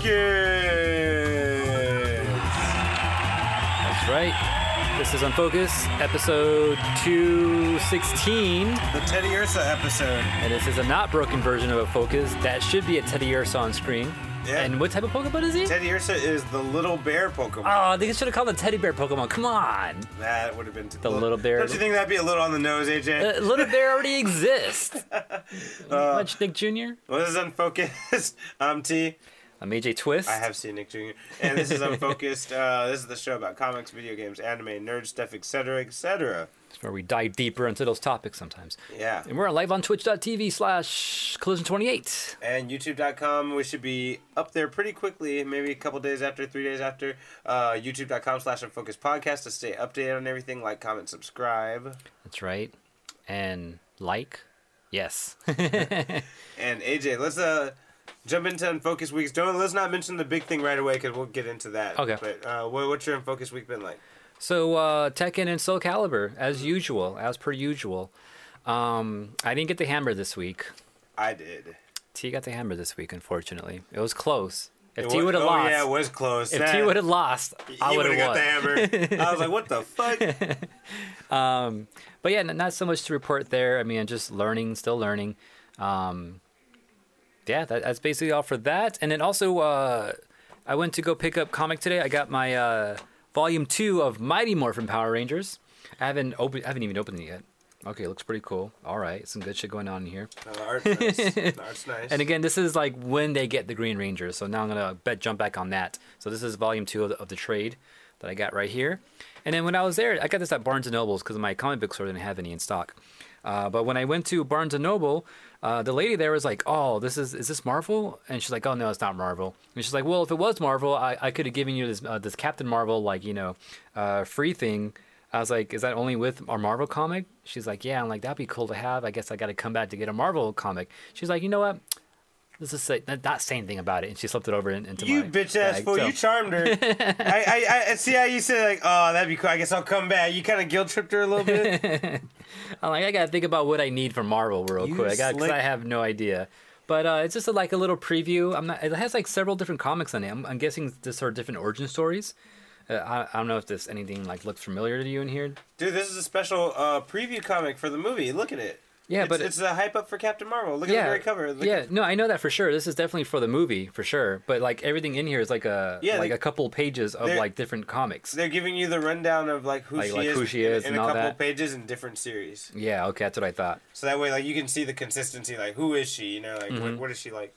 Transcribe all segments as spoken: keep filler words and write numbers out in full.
Unfocused. That's right. This is Unfocused, episode two sixteen. The Teddy Ursa episode. And this is a not broken version of a Focus. That should be a Teddy Ursa on screen. Yeah. And what type of Pokemon is he? Teddy Ursa is the little bear Pokemon. Oh, they should have called it Teddy Bear Pokemon. Come on. That would have been... T- The little bear. Don't you think that'd be a little on the nose, A J? Uh, Little Bear already exists. Uh, Much Nick Junior Well, this is Unfocused. I'm T. I'm A J Twist. I have seen Nick Junior And this is Unfocused. Uh, this is the show about comics, video games, anime, nerd stuff, et cetera, et cetera. It's where we dive deeper into those topics sometimes. Yeah. And we're live on twitch.tv slash collision twenty-eight. And youtube dot com, we should be up there pretty quickly, maybe a couple days after, three days after. Uh, youtube dot com slash Unfocused Podcast to stay updated on everything. Like, comment, subscribe. That's right. And like? Yes. And A J, let's uh jump into Unfocused Weeks. Don't let's not mention the big thing right away because we'll get into that. Okay. But uh, what, what's your Unfocused Week been like? So, uh, Tekken and Soul Calibur, as usual, as per usual. Um, I didn't get the hammer this week. I did. T got the hammer this week, unfortunately. It was close. If It T was- would have oh, lost, yeah, it was close. if That- T would have lost, I he would would've have got won. the hammer. I was like, what the fuck? Um, but yeah, n- not so much to report there. I mean, I'm just learning, still learning. Um, yeah, that, that's basically all for that. And then also, uh, I went to go pick up comic today. I got my uh, volume two of Mighty Morphin Power Rangers. I haven't opened. I haven't even opened it yet. Okay, looks pretty cool. All right, some good shit going on here. No, the art's nice. The art's nice. And again, this is like when they get the Green Rangers. So now I'm gonna bet jump back on that. So this is volume two of the, of the trade that I got right here. And then when I was there, I got this at Barnes and Nobles because my comic book store didn't have any in stock. Uh, but when I went to Barnes and Noble, uh, the lady there was like, "Oh, this is is this Marvel?" And she's like, "Oh no, it's not Marvel." And she's like, "Well, if it was Marvel, I, I could have given you this uh, this Captain Marvel like you know, uh, free thing." I was like, "Is that only with our Marvel comic?" She's like, "Yeah." I'm like, "That'd be cool to have. I guess I got to come back to get a Marvel comic." She's like, "You know what? This is say, not, not say anything about it." And she slipped it over in, into You my bitch ass bag. fool, So- you charmed her. I, I, I see how you said like, oh, that'd be cool. I guess I'll come back. You kind of guilt tripped her a little bit. I'm like, I gotta think about what I need for Marvel real You quick. I got because slick- I have no idea. But uh, it's just a, like a little preview. I'm not. It has like several different comics in it. I'm, I'm guessing this are different origin stories. Uh, I, I don't know if this anything like looks familiar to you in here. Dude, this is a special uh, preview comic for the movie. Look at it. Yeah, it's, but it- it's a hype up for Captain Marvel. Look at yeah, the very cover. Look yeah. at- No, I know that for sure. This is definitely for the movie for sure. But like everything in here is like a Yeah, like they- a couple pages of they're- like different comics. They're giving you the rundown of like who Like- she like is, who she in- is in, and a all couple that. pages in different series. Yeah. Okay, that's what I thought. So that way, like you can see the consistency. Like who is she? You know, like Mm-hmm. what, what is she like?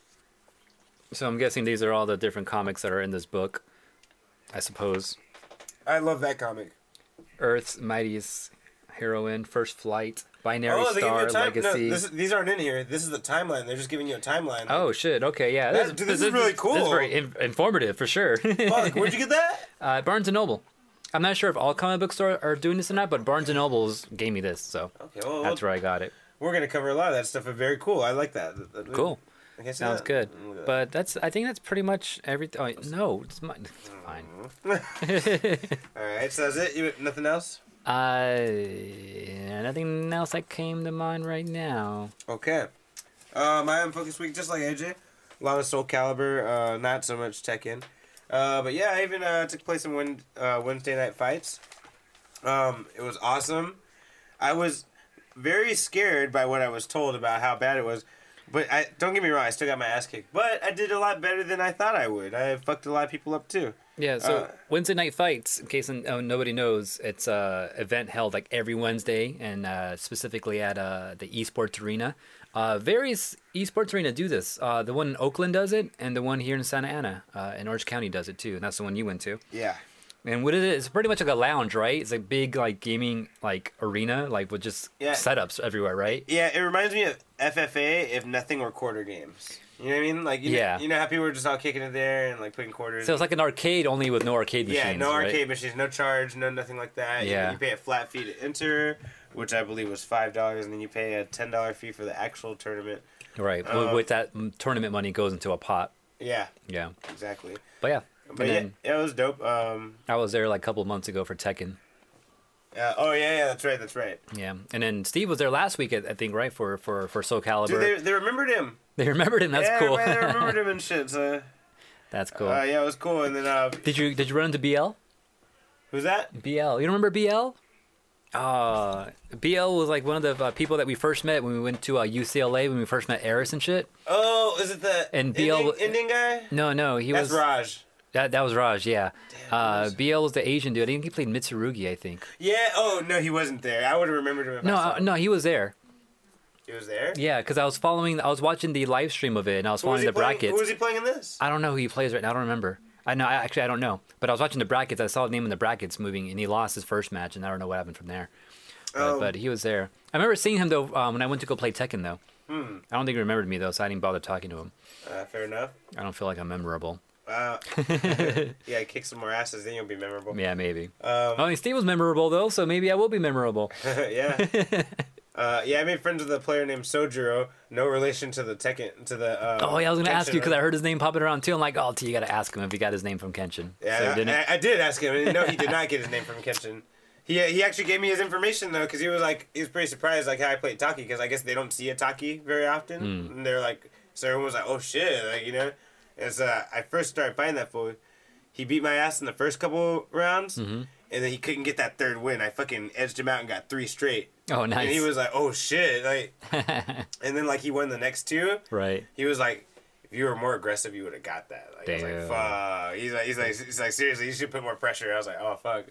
So I'm guessing these are all the different comics that are in this book. I suppose. I love that comic. Earth's Mightiest Heroine, First Flight, Binary Oh, they give you Star, a time. Legacy. No, this is, these aren't in here. This is the timeline. They're just giving you a timeline. Oh shit! Okay, yeah, That- dude, this is really This is cool. very in- informative for sure. Fuck, where'd you get that? uh, Barnes and Noble. I'm not sure if all comic book stores are doing this or not, but Barnes and Noble's gave me this, so Okay, well, that's where I got it. we're gonna cover a lot of that stuff. But very cool. I like that. That- that- Cool. I guess Sounds that- good. Look at that. But that's I think that's pretty much everything. Oh, no, it's, my, it's fine. All right, so that's it. You nothing else? Uh, nothing else that came to mind right now. Okay. Uh, my unfocused week, just like A J. A lot of Soul Calibur, uh, not so much Tekken. Uh, but yeah, I even uh, took place in Wed- uh, Wednesday Night Fights. Um, it was awesome. I was very scared by what I was told about how bad it was. But I don't get me wrong, I still got my ass kicked. But I did a lot better than I thought I would. I fucked a lot of people up too. Yeah, so Uh, Wednesday Night Fights, in case uh, nobody knows, it's a event held like every Wednesday, and uh, specifically at uh, the esports arena. Uh, various esports arena do this. Uh, the one in Oakland does it, and the one here in Santa Ana, uh, in Orange County, does it too. And that's the one you went to. Yeah. And what is it? It's pretty much like a lounge, right? It's a big like gaming like arena, like with just Yeah. setups everywhere, right? Yeah, it reminds me of F F A if nothing were quarter games. You know what I mean? Like, you Yeah. know, you know how people were just all kicking it there and like putting quarters. So it's like an arcade, only with no arcade machines. yeah, no right? arcade machines, no charge, no nothing like that. You- Yeah. You, pay a flat fee to enter, which I believe was five dollars, and then you pay a ten dollar fee for the actual tournament. Right. Um, with, with that mm, tournament money goes into a pot. Yeah, Yeah. exactly. But yeah. But and yeah, then yeah, it was dope. Um, I was there like a couple of months ago for Tekken. uh, oh yeah, yeah, that's right, that's right. Yeah, and then Steve was there last week, I I think, right for for for Soul Calibur. Dude, they, they remembered him. They remembered him. That's yeah, cool. man, they remembered him and shit. So That's cool. Uh, yeah, it was cool. And then uh, Did you did you run into B L? who's that? B L. You don't remember B L? Uh, B L was like one of the uh, people that we first met when we went to uh, U C L A when we first met Eris and shit. Oh, is it the And B L Indian, Indian guy? No, no, he That's was Raj. that. That was Raj. Yeah. Damn, uh, who's- B L was the Asian dude. I think he played Mitsurugi. I think. Yeah. Oh no, he wasn't there. I would have remembered him if No, I saw uh, him. no, he was there. He was there. Yeah, because I was following. I was watching the live stream of it, and I was Who was following he the playing? brackets. Who was he playing in this? I don't know who he plays right now. I don't remember. I know. I, actually, I don't know. But I was watching the brackets. I saw the name in the brackets moving, and he lost his first match, and I don't know what happened from there. But, Oh. but he was there. I remember seeing him though um, when I went to go play Tekken though. Hmm. I don't think he remembered me though, so I didn't bother talking to him. Uh, fair enough. I don't feel like I'm memorable. Wow. Yeah, kick some more asses, then you'll be memorable. Yeah, maybe. Um, I mean, Steve was memorable though, so maybe I will be memorable. yeah. Uh, yeah, I made friends with a player named Sojiro. No relation to the Tekken to the. Uh, Oh yeah, I was gonna ask you because I Kenshin. heard his name popping around too. I'm like, oh, T, you gotta ask him if he got his name from Kenshin. Yeah, so, I, didn't I, I did ask him. and No, he did not get his name from Kenshin. He he actually gave me his information though, because he was like he was pretty surprised like how I played Taki, because I guess they don't see a Taki very often, Mm. and they're like, so everyone was like, oh shit, like you know, and so I first started playing that fool. He beat my ass in the first couple rounds, Mm-hmm. and then he couldn't get that third win. I fucking edged him out and got three straight. Oh, nice. And he was like, oh shit, like, and then like he won the next two. right. He was like, if you were more aggressive, you would have got that. Like, I was Damn. like, fuck. He's like, he's like, he's like, seriously, you should put more pressure. I was like, oh fuck.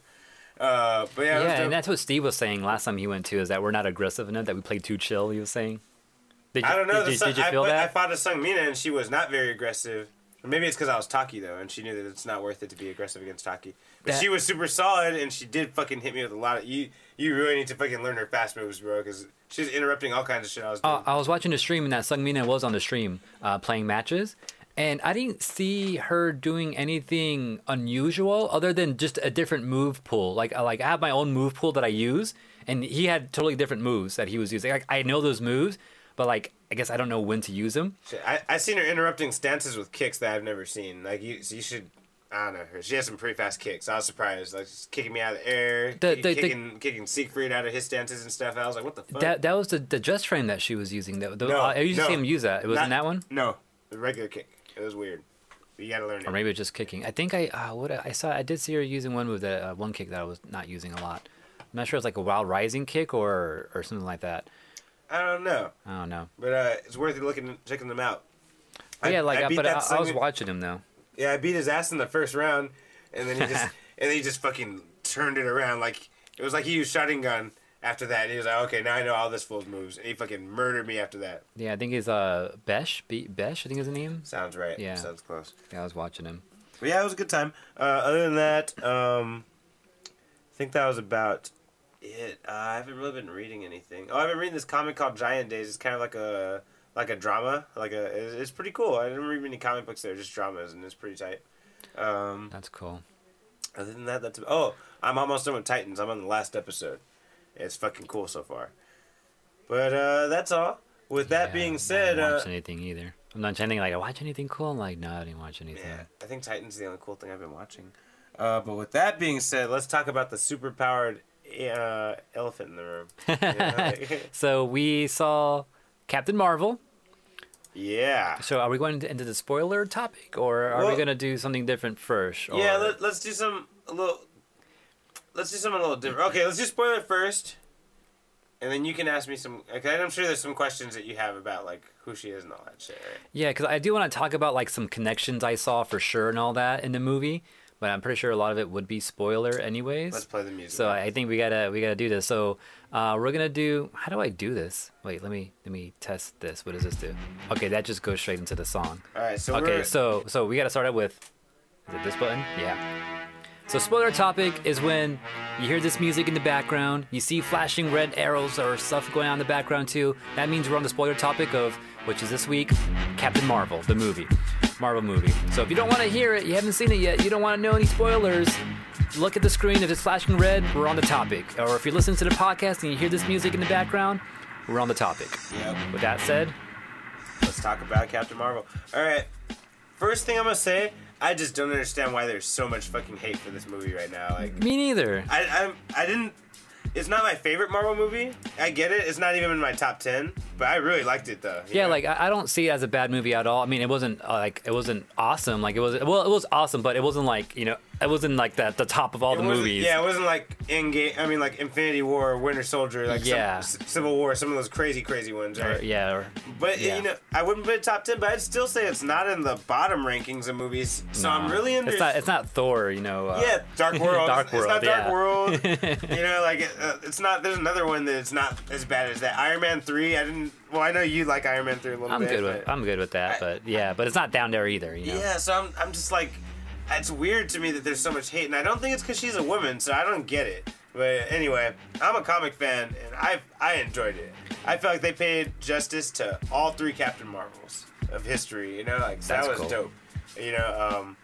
Uh, but yeah, it was Yeah, dope. and that's what Steve was saying last time he went too, is that we're not aggressive enough, that we play too chill. He was saying. Did you, I don't know. Did, the did, Sun- did you I, feel put- I that? fought a Sung Mina and she was not very aggressive. Or maybe it's because I was Taki though, and she knew that it's not worth it to be aggressive against Taki. But That- she was super solid, and she did fucking hit me with a lot of you. You really need to fucking learn her fast moves, bro, because she's interrupting all kinds of shit I was doing. Uh, I was watching the stream, and that Sung Mina was on the stream uh, playing matches, and I didn't see her doing anything unusual other than just a different move pool. Like, I- like I have my own move pool that I use, and he had totally different moves that he was using. Like, I know those moves, but like I guess I don't know when to use them. Shit, I I seen her interrupting stances with kicks that I've never seen. Like you, so you should. I don't know her. She has some pretty fast kicks. I was surprised, like just kicking me out of the air, The- kick- the- the- kicking kicking Siegfried out of his stances and stuff. I was like, what the fuck? That that was the the just frame that she was using. That the, No, I used to no. see him use that. It wasn't Not- that one, No, the regular kick. It was weird. You gotta learn it. or maybe it was just kicking. I think I uh, what I saw. I did see her using one move that uh, one kick that I was not using a lot. I'm not sure it's like a wild rising kick or or something like that. I don't know, I don't know. but uh, it's worth it looking checking them out. But yeah, like, I beat but I, that I was Sung- watching him though. Yeah, I beat his ass in the first round, and then he just and then he just fucking turned it around. Like it was like he used shotting gun after that. And he was like, okay, now I know all this fool's moves, and he fucking murdered me after that. Yeah, I think he's uh Besh. Be- Besh, I think is the name. Sounds right. Yeah. Sounds close. Yeah, I was watching him. But yeah, it was a good time. Uh, other than that, um, I think that was about it. Uh, I haven't really been reading anything. Oh, I've been reading this comic called Giant Days. It's kind of like a like a drama. Like a it's, it's pretty cool. I didn't read many comic books there, just dramas, and it's pretty tight. Um, That's cool. other than that, that's oh, I'm almost done with Titans. I'm on the last episode. It's fucking cool so far. But uh, that's all. With that Yeah, being I said, didn't uh, watch anything either. I'm not anything like I watch anything cool. I'm like, no, I didn't watch anything. yeah, I think Titans is the only cool thing I've been watching. Uh, but with that being said, let's talk about the super powered uh, elephant in the room. Yeah. So we saw Captain Marvel. Yeah. So are we going into the spoiler topic, or are we Well- gonna do something different first? Or... Yeah, let, let's do some a little. Let's do something a little different. Okay, let's just spoil it first, and then you can ask me some. Okay, I'm sure there's some questions that you have about like who she is and all that shit. Right? Yeah, because I do want to talk about like some connections I saw for sure and all that in the movie, but I'm pretty sure a lot of it would be spoiler anyways. Let's play the music. So I think we gotta we gotta do this. So uh, we're gonna do. How do I do this? Wait, let me let me test this. What does this do? Okay, that just goes straight into the song. All right. So Okay, we're, so so we gotta start out with. Is it this button? Yeah. So spoiler topic is when you hear this music in the background, you see flashing red arrows or stuff going on in the background too. That means we're on the spoiler topic of, which is this week, Captain Marvel, the movie. Marvel movie. So if you don't want to hear it, you haven't seen it yet, you don't want to know any spoilers, look at the screen. If it's flashing red, we're on the topic. Or if you listen to the podcast and you hear this music in the background, we're on the topic. Yep. With that said, Let's talk about Captain Marvel. All right. First thing I'm gonna say, I just don't understand why there's so much fucking hate for this movie right now. Like, me neither. I I, I didn't. It's not my favorite Marvel movie. I get it. It's not even in my top ten, but I really liked it though. Yeah, know? like I I don't see it as a bad movie at all. I mean, it wasn't uh, like it wasn't awesome. Like it was well, it was awesome, but it wasn't like you know, it wasn't like that the top of all It the wasn't- movies. Yeah, it wasn't like Endgame. I mean, like Infinity War, or Winter Soldier, like Yeah. some, C- Civil War, some of those crazy, crazy ones. Or- Right? yeah, or, But yeah. you know, I wouldn't put it top ten, but I'd still say it's not in the bottom rankings of movies. So I'm no. really under. It's not. It's not Thor. You know. Uh, Yeah, Dark World. Dark it's, World, It's not Dark yeah. World. You know, like uh, it's not. There's another one that it's not as bad as that. Iron Man three. I didn't. Well, I know you like Iron Man three a little I'm bit. good with. but- I'm good with that. I- But yeah, but it's not down there either. You know. Yeah, so I'm. I'm just like, it's weird to me that there's so much hate, and I don't think it's because she's a woman, so I don't get it. But anyway, I'm a comic fan, and I I enjoyed it. I feel like they paid justice to all three Captain Marvels of history. You know, like so That's that was cool. dope. You know, um,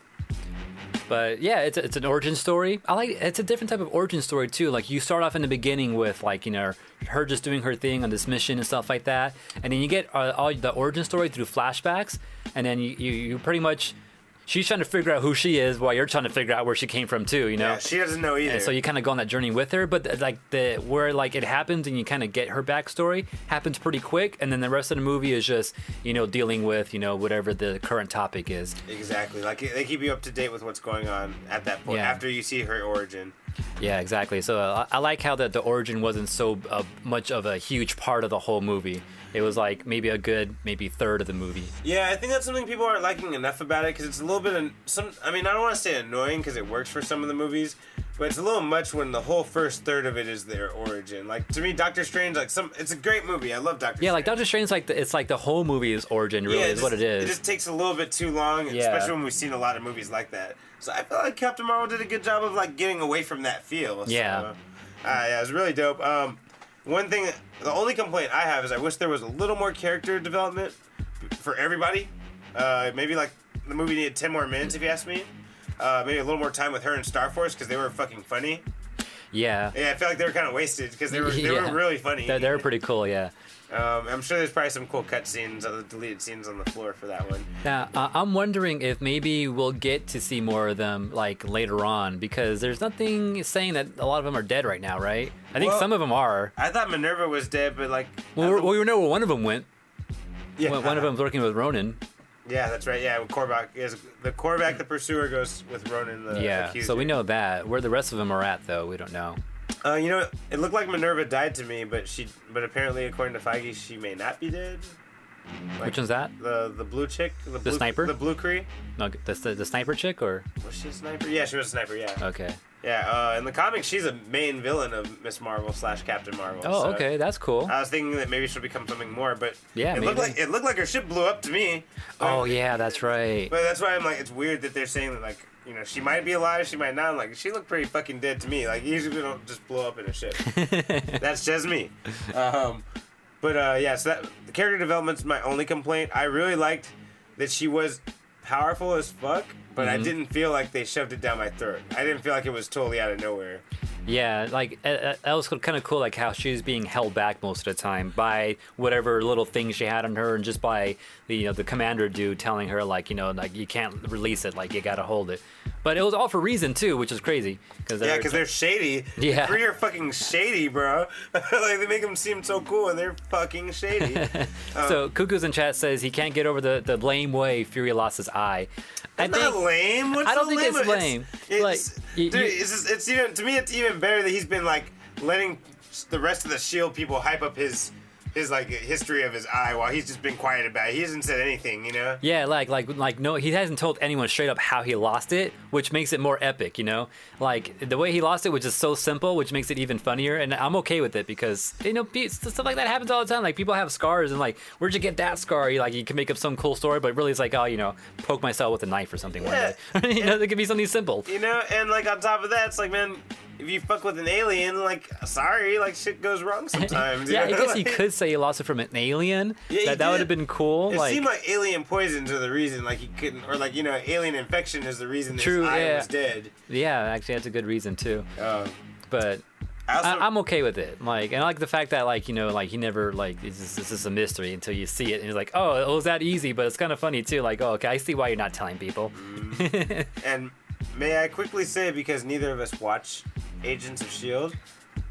But yeah, it's a, it's an origin story. I like it's a different type of origin story too. Like you start off in the beginning with like you know her just doing her thing on this mission and stuff like that, and then you get uh, all the origin story through flashbacks, and then you, you you pretty much she's trying to figure out who she is while you're trying to figure out where she came from too. You know. yeah, she doesn't know either. And so you kind of go on that journey with her, but like the where like it happens and you kind of get her backstory happens pretty quick, and then the rest of the movie is just you know dealing with you know whatever the current topic is. Exactly. Like they keep you up to date with what's going on at that point Yeah. after you see her origin. Yeah, exactly. So uh, I I like how that the origin wasn't so uh, much of a huge part of the whole movie. It was like maybe a good maybe third of the movie. Yeah, I think that's something people aren't liking enough about it because it's a little bit an- some. I mean, I don't want to say annoying because it works for some of the movies, but it's a little much when the whole first third of it is their origin. Like to me, Doctor Strange, like some, it's a great movie. I love Doctor. Yeah, Strange. like Doctor Strange, like the, it's like the whole movie's origin really Yeah, is what it is. It just takes a little bit too long, Yeah. especially when we've seen a lot of movies like that. So I feel like Captain Marvel did a good job of like getting away from that feel. So, Yeah. uh, yeah, it was really dope. Um, one thing, the only complaint I have is I wish there was a little more character development for everybody. Uh, maybe like the movie needed ten more minutes, if you ask me. Uh, maybe a little more time with her and Star Force because they were fucking funny. yeah, Yeah, I feel like they were kind of wasted because they were they Yeah. were really funny. they're, they're pretty cool. Yeah. Um, I'm sure there's probably some cool cut scenes, other deleted scenes on the floor for that one. Now, uh, I'm wondering if maybe we'll get to see more of them like later on because there's nothing saying that a lot of them are dead right now, right? I think Well- some of them are. I thought Minerva was dead, but like, Well, I we don't- we know where one of them went. yeah, One one of them's working with Ronan. Yeah, that's right. Yeah, Korvac is the Korvac, the pursuer goes with Ronan, the Yeah, accuser. so we know that. Where the rest of them are at, though, we don't know. Uh, you know, it looked like Minerva died to me, but she, but apparently, according to Feige, she may not be dead. Like, Which one's that? The the blue chick, the, blue, sniper? the blue Cree. No, the, the, the sniper chick, or Was she a sniper? Yeah, she was a sniper. Yeah, okay. yeah. Uh, in the comics, she's a main villain of Miss Marvel slash Captain Marvel. Oh, so okay, that's cool. I was thinking that maybe she'll become something more, but Yeah, it looked maybe. like it looked like her ship blew up to me. Oh yeah, that's right. But that's why I'm like, it's weird that they're saying that, like, you know, she might be alive, she might not. I'm like, she looked pretty fucking dead to me. Like, usually we don't just blow up in a ship. That's just me. Um, but uh, yeah, so that the character development's my only complaint. I really liked that she was powerful as fuck, but I Mhm. didn't feel like they shoved it down my throat. I didn't feel like it was totally out of nowhere. Yeah, like uh, uh, that was kind of cool, like how she was being held back most of the time by whatever little things she had on her, and just by the you know the commander dude telling her like you know like you can't release it, like you gotta hold it. But it was all for reason too, which is crazy because Yeah, because they're shady. Yeah. Three are fucking shady, bro. Like, they make them seem so cool, and they're fucking shady. So Cuckoo's in chat says he can't get over the, the lame way Fury lost his eye. I It's think not lame. What's I don't so think it's lame? lame. It's, Like, it's, you- dude, you- it's, just, it's even to me. It's even better that he's been like letting the rest of the Shield people hype up his his like history of his eye while he's just been quiet about it. He hasn't said anything, you know. Yeah, like like like no, he hasn't told anyone straight up how he lost it, which makes it more epic, you know. Like the way he lost it was just so simple, which makes it even funnier, and I'm okay with it because you know pe- stuff like that happens all the time. Like people have scars, and like where'd you get that scar? You like you can make up some cool story, but really it's like oh you know poke myself with a knife or something Yeah. one day. You know, it could be something simple. You know, and like on top of that, it's like, man, if you fuck with an alien, like, sorry, like shit goes wrong sometimes. you Yeah, I know? guess you Like, could say he lost it from an alien. Yeah, he that that would did. have been cool. It like seemed like alien poisons are the reason, like he couldn't, or like you know, alien infection is the reason that True, his eye yeah. was dead. yeah, actually that's a good reason too. Um, But I also, I, I'm okay with it. Like, and I like the fact that, like, you know, like he never like it's just, this is a mystery until you see it, and you're like, oh, it was that easy. But it's kind of funny too. Like, oh, okay, I see why you're not telling people. and may I quickly say, because neither of us watch Agents of Shield,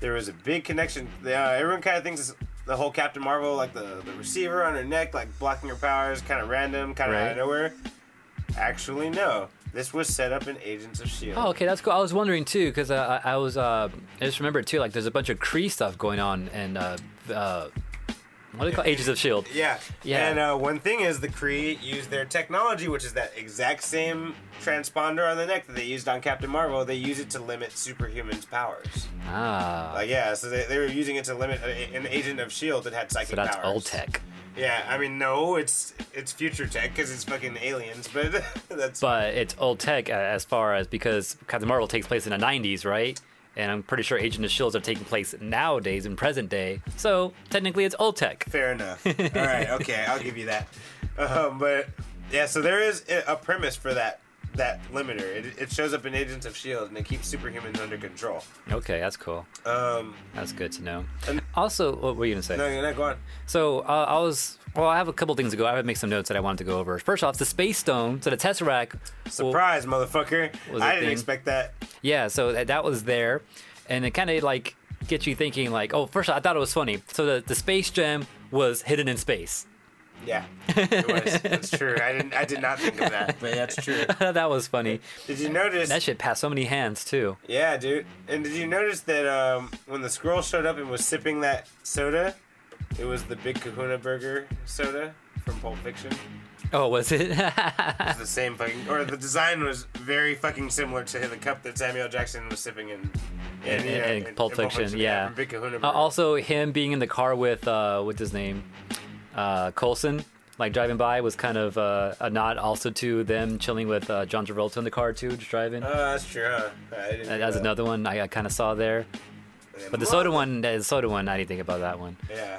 there was a big connection. Uh, everyone kind of thinks it's the whole Captain Marvel, like the, the receiver on her neck, like blocking her powers, kind of random, kind of Right. out of nowhere. Actually, no. This was set up in Agents of S H I E L D. Oh, okay, that's cool. I was wondering too, because uh, I I was uh, I just remembered too, like there's a bunch of Kree stuff going on, and uh, uh, what do they call Agents of S H I E L D? Yeah. Yeah. And uh, one thing is the Kree use their technology, which is that exact same transponder on the neck that they used on Captain Marvel. They use it to limit superhumans' powers. Ah, Like, yeah, so they, they were using it to limit a, an agent of S H I E L D that had psychic so that's powers. old tech. Yeah, I mean, no, it's it's future tech because it's fucking aliens, but that's... But it's old tech uh, as far as because Captain Marvel takes place in the nineties, right? And I'm pretty sure Agent of S H I E L D are taking place nowadays in present day. So technically, it's old tech. Fair enough. All right, okay, I'll give you that. Um, but, yeah, so there is a premise for that that limiter. It, it shows up in Agents of S H I E L D, and it keeps superhumans under control. Okay, that's cool. Um, That's good to know. and, Also, what were you gonna say? no, no, go on. So uh, I was well. I have a couple things to go. I would make some notes that I wanted to go over. First off, the Space Stone. So the Tesseract. well, Surprise, motherfucker. Was a I didn't thing. expect that. yeah. So that, that was there, and it kind of like gets you thinking like, oh, first off, I thought it was funny. So the the Space Gem was hidden in space. Yeah, it was. That's true. I didn't. I did not think of that, but that's true. That was funny. Did you notice? That shit passed so many hands too. Yeah, dude. And did you notice that um, when the Skrull showed up and was sipping that soda, it was the Big Kahuna Burger soda from Pulp Fiction? Oh, was it? It's the same fucking, or the design was very fucking similar to the cup that Samuel Jackson was sipping in, in, In- you know, in Pulp Fiction, yeah. from Big Kahuna Burger. Uh, also, him being in the car with uh, what's his name, uh, Coulson, like driving by, was kind of uh, a nod also to them chilling with uh, John Travolta in the car too, just driving. Oh, that's true. Huh? I didn't That- know That's that. another one I, I kind of saw there. Yeah, But the soda one, the soda one, I didn't think about that one. Yeah.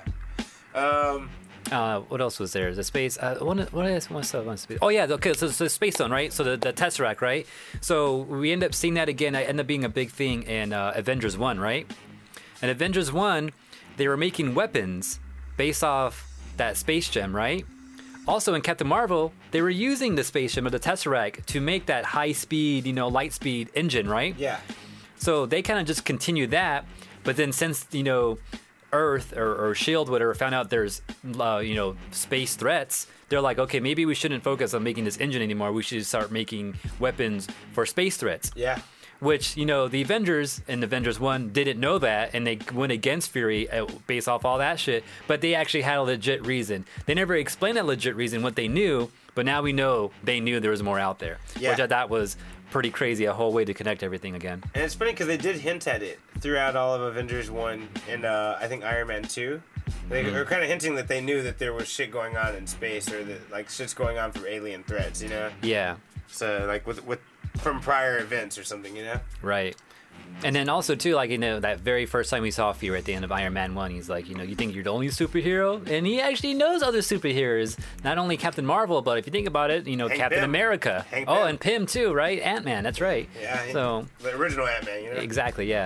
Um. Uh, what else was there? The space. Uh, what what else? What's up on space? Oh yeah, okay. So, so the space zone, right? So the, the Tesseract, right? So we end up seeing that again. It ended up being a big thing in uh, Avengers One, right? And Avengers One, they were making weapons based off that space gem, right? Also in Captain Marvel, they were using the space gem of the Tesseract to make that high speed, you know, light speed engine, right? Yeah. So they kind of just continued that, but then since you know Earth or, or Shield, whatever, found out there's uh, you know space threats, they're like, okay, maybe we shouldn't focus on making this engine anymore. We should start making weapons for space threats. Yeah. Which you know the Avengers in Avengers One didn't know that, and they went against Fury uh, based off all that shit. But they actually had a legit reason. They never explained that legit reason, what they knew. But now we know they knew there was more out there, Yeah. which I thought was pretty crazy. A whole way to connect everything again. And it's funny because they did hint at it throughout all of Avengers one and uh, I think Iron Man two. They Mm-hmm. were kind of hinting that they knew that there was shit going on in space or that like shit's going on from alien threats, you know? Yeah. So like with with from prior events or something, you know? Right. And then also too, like, you know, that very first time we saw Fury at the end of Iron Man one, he's like, you know, you think you're the only superhero? And he actually knows other superheroes. Not only Captain Marvel, but if you think about it, you know, Hank Captain Pym. America. Hank oh, Pym. and Pym too, right? Ant-Man, that's right. Yeah. he- So, the original Ant Man, you know? exactly, yeah.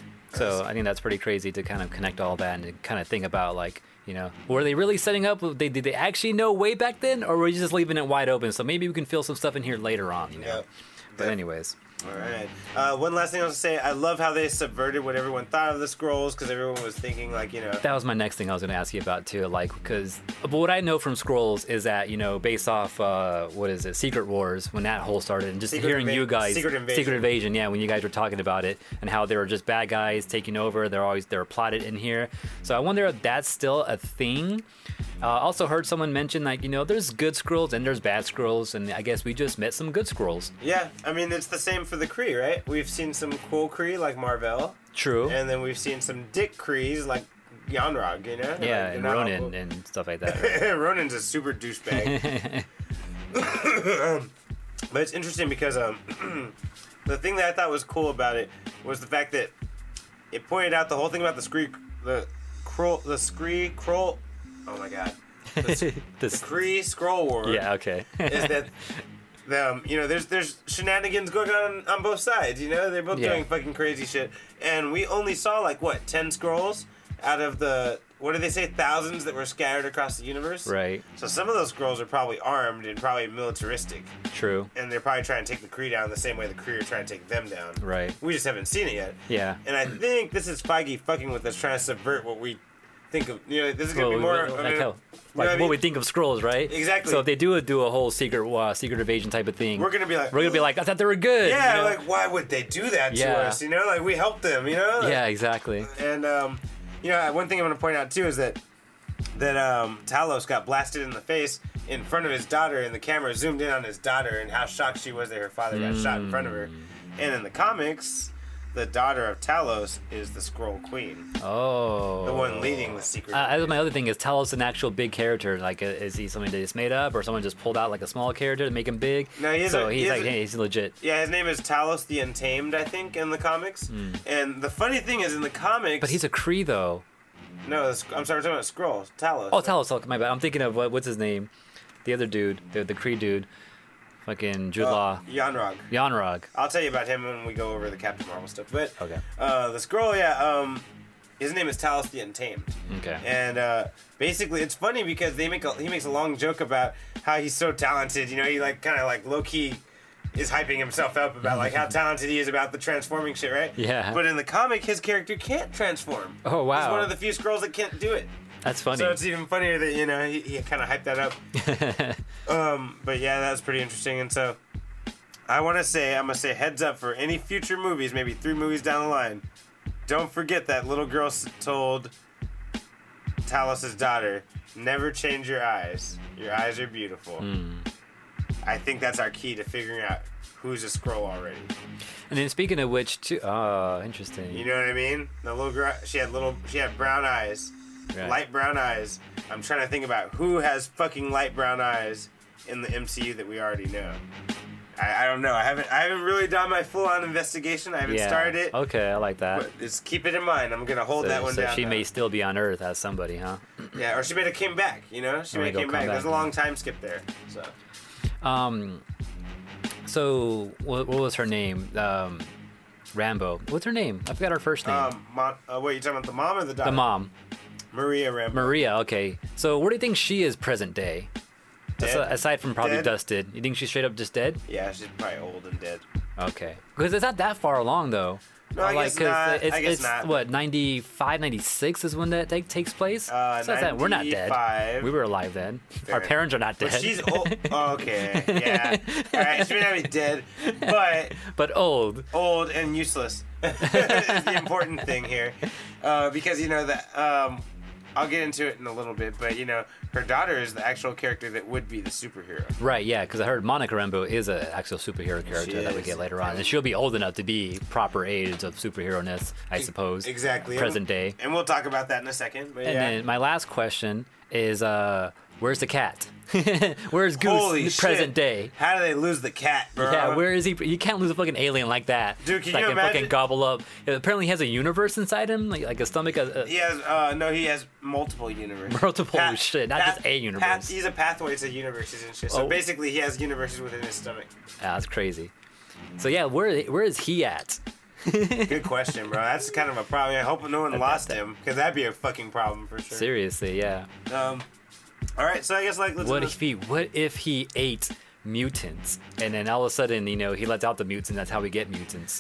So I think that's pretty crazy to kind of connect all that and to kind of think about, like, you know, were they really setting up? They, did they actually know way back then? Or were you just leaving it wide open? So maybe we can feel some stuff in here later on, you know? Yep. But anyways. All right. Uh, one last thing I was to say, I love how they subverted what everyone thought of the scrolls because everyone was thinking like, you know, That was my next thing I was going to ask you about too, like because but what I know from Scrolls is that you know based off uh, what is it, Secret Wars, when that whole started, and just Secret hearing Inva- you guys, Secret Invasion. Invasion, yeah, when you guys were talking about it and how they were just bad guys taking over, they're always they're plotted in here. So I wonder if that's still a thing. Uh, also heard someone mention like you know there's good scrolls and there's bad scrolls, and I guess we just met some good scrolls. yeah. I mean, it's the same for the Kree, right? We've seen some cool Kree like Marvel, True. and then we've seen some dick Krees like Yanrog, you know? yeah, Like, they're and not all Ronin cool. and stuff like that. Right? Ronin's a super douchebag. But it's interesting because um, the thing that I thought was cool about it was the fact that it pointed out the whole thing about the Scree, the Kroll, the Scree Kroll. Oh my god, the, S- the This, Kree Scroll War. yeah. Okay. Is that um, you know, there's there's shenanigans going on on both sides. You know, they're both Yeah. doing fucking crazy shit, and we only saw like what ten scrolls out of the what do they say? Thousands that were scattered across the universe. Right. So some of those Skrulls are probably armed and probably militaristic, True. and they're probably trying to take the Kree down the same way the Kree are trying to take them down. Right. We just haven't seen it yet. Yeah. And I think this is Feige fucking with us, trying to subvert what we think of. You know, this is gonna Well, be more like, I how, mean, like you know what, what I mean? we think of scrolls, right? Exactly. So if they do do a whole secret uh, secret invasion type of thing, We're gonna be like, we're gonna be like, I thought they were good. yeah, you know? like why would they do that Yeah. to us? You know, like we helped them. You know. Like, yeah, exactly. And um, you know, one thing I'm gonna point out too is that that um, Talos got blasted in the face in front of his daughter, and the camera zoomed in on his daughter and how shocked she was that her father got shot in front of her. And in the comics, the daughter of Talos is the Skrull Queen, Oh. the one leading the secret. Uh, my other thing is Talos an actual big character. Like, uh, is he something that is made up, or someone just pulled out like a small character to make him big? No, he is so a- he he's is like, a- hey, he's legit. Yeah, his name is Talos the Untamed, I think, in the comics. And the funny thing is, in the comics, Hmm. But he's a Kree though. no. the Sk- I'm sorry, we're talking about Skrull. Talos. Oh, Talos. Oh, my bad. I'm thinking of what, what's his name? The other dude, the the Kree dude, fucking Jude Uh, Law, Yanrog. Yanrog. I'll tell you about him when we go over the Captain Marvel stuff. But Okay. uh, the Skrull, yeah, um, his name is Talos the Untamed. Okay. And uh, basically, it's funny because they make a, he makes a long joke about how he's so talented. You know, he like kind of like low key is hyping himself up about like how talented he is about the transforming shit, right? Yeah. But in the comic, his character can't transform. Oh, wow. He's one of the few Skrulls that can't do it. That's funny. So it's even funnier that you know he, he kind of hyped that up. um, but yeah, that's pretty interesting. And so I want to say, I'm gonna say heads up for any future movies, maybe three movies down the line. Don't forget that little girl s- told Talos' daughter, "Never change your eyes. Your eyes are beautiful." Hmm. I think that's our key to figuring out who's a Skrull already. And then speaking of which, too. Oh, interesting. You know what I mean? The little girl, she had little, she had brown eyes. Right. Light brown eyes. I'm trying to think about who has fucking light brown eyes in the M C U that we already know. I, I don't know. I haven't I haven't really done my full on investigation. I haven't Yeah. started it. Okay, I like that. But just keep it in mind. I'm gonna hold So, that one so down. she now. may still be on Earth as somebody, huh? Yeah, or she may have came back. You know, she Or may may have go came come back. There's a back. long time skip there. So Um, so what, what was her name? Um, Rambo. What's her name? I forgot her first name. um, Mon- uh, wait, you talking about the mom or the daughter? the mom, Maria Rambo. Maria. Okay. So where do you think she is present day? As- Dead? Aside from probably Dead? dusted, you think she's straight up just dead? Yeah, she's probably old and dead. Okay. Because it's not that far along though. No, I like, guess 'cause not. It's, I guess it's not. what ninety-five, ninety-six is when that take, takes place. Uh, so that's not- we're not dead. ninety-five. We were alive then. Our Fair. parents are not dead. But she's old. Oh, okay, yeah. All right, she may not be dead, but but old. old and useless is the important thing here, uh, because you know that um, I'll get into it in a little bit, but you know her daughter is the actual character that would be the superhero. Right, yeah, because I heard Monica Rambeau is an actual superhero character She that we is. get later on, and she'll be old enough to be proper age of superhero-ness, I suppose. Exactly. Present day. And we'll talk about that in a second. But And yeah. then my last question is, uh, where's the cat? Where's Goose Holy in the shit. present day? How do they lose the cat, bro? Yeah, where is he? You can't lose a fucking alien like that. Dude, can that you can fucking imagine- gobble up. Apparently, he has a universe inside him, like like a stomach. Uh, uh, He has, uh, no, he has multiple universes. Multiple shit, not just a universe. Path, he's a pathway to universes and shit. So Oh. basically, he has universes within his stomach. ah, that's crazy. So yeah, where where is he at? Good question, bro. That's kind of a problem. I hope no one lost him, because that'd be a fucking problem for sure. Seriously, yeah. Um, all right, so I guess like let's. What if he what if he ate mutants and then all of a sudden, you know, he lets out the mutants and that's how we get mutants.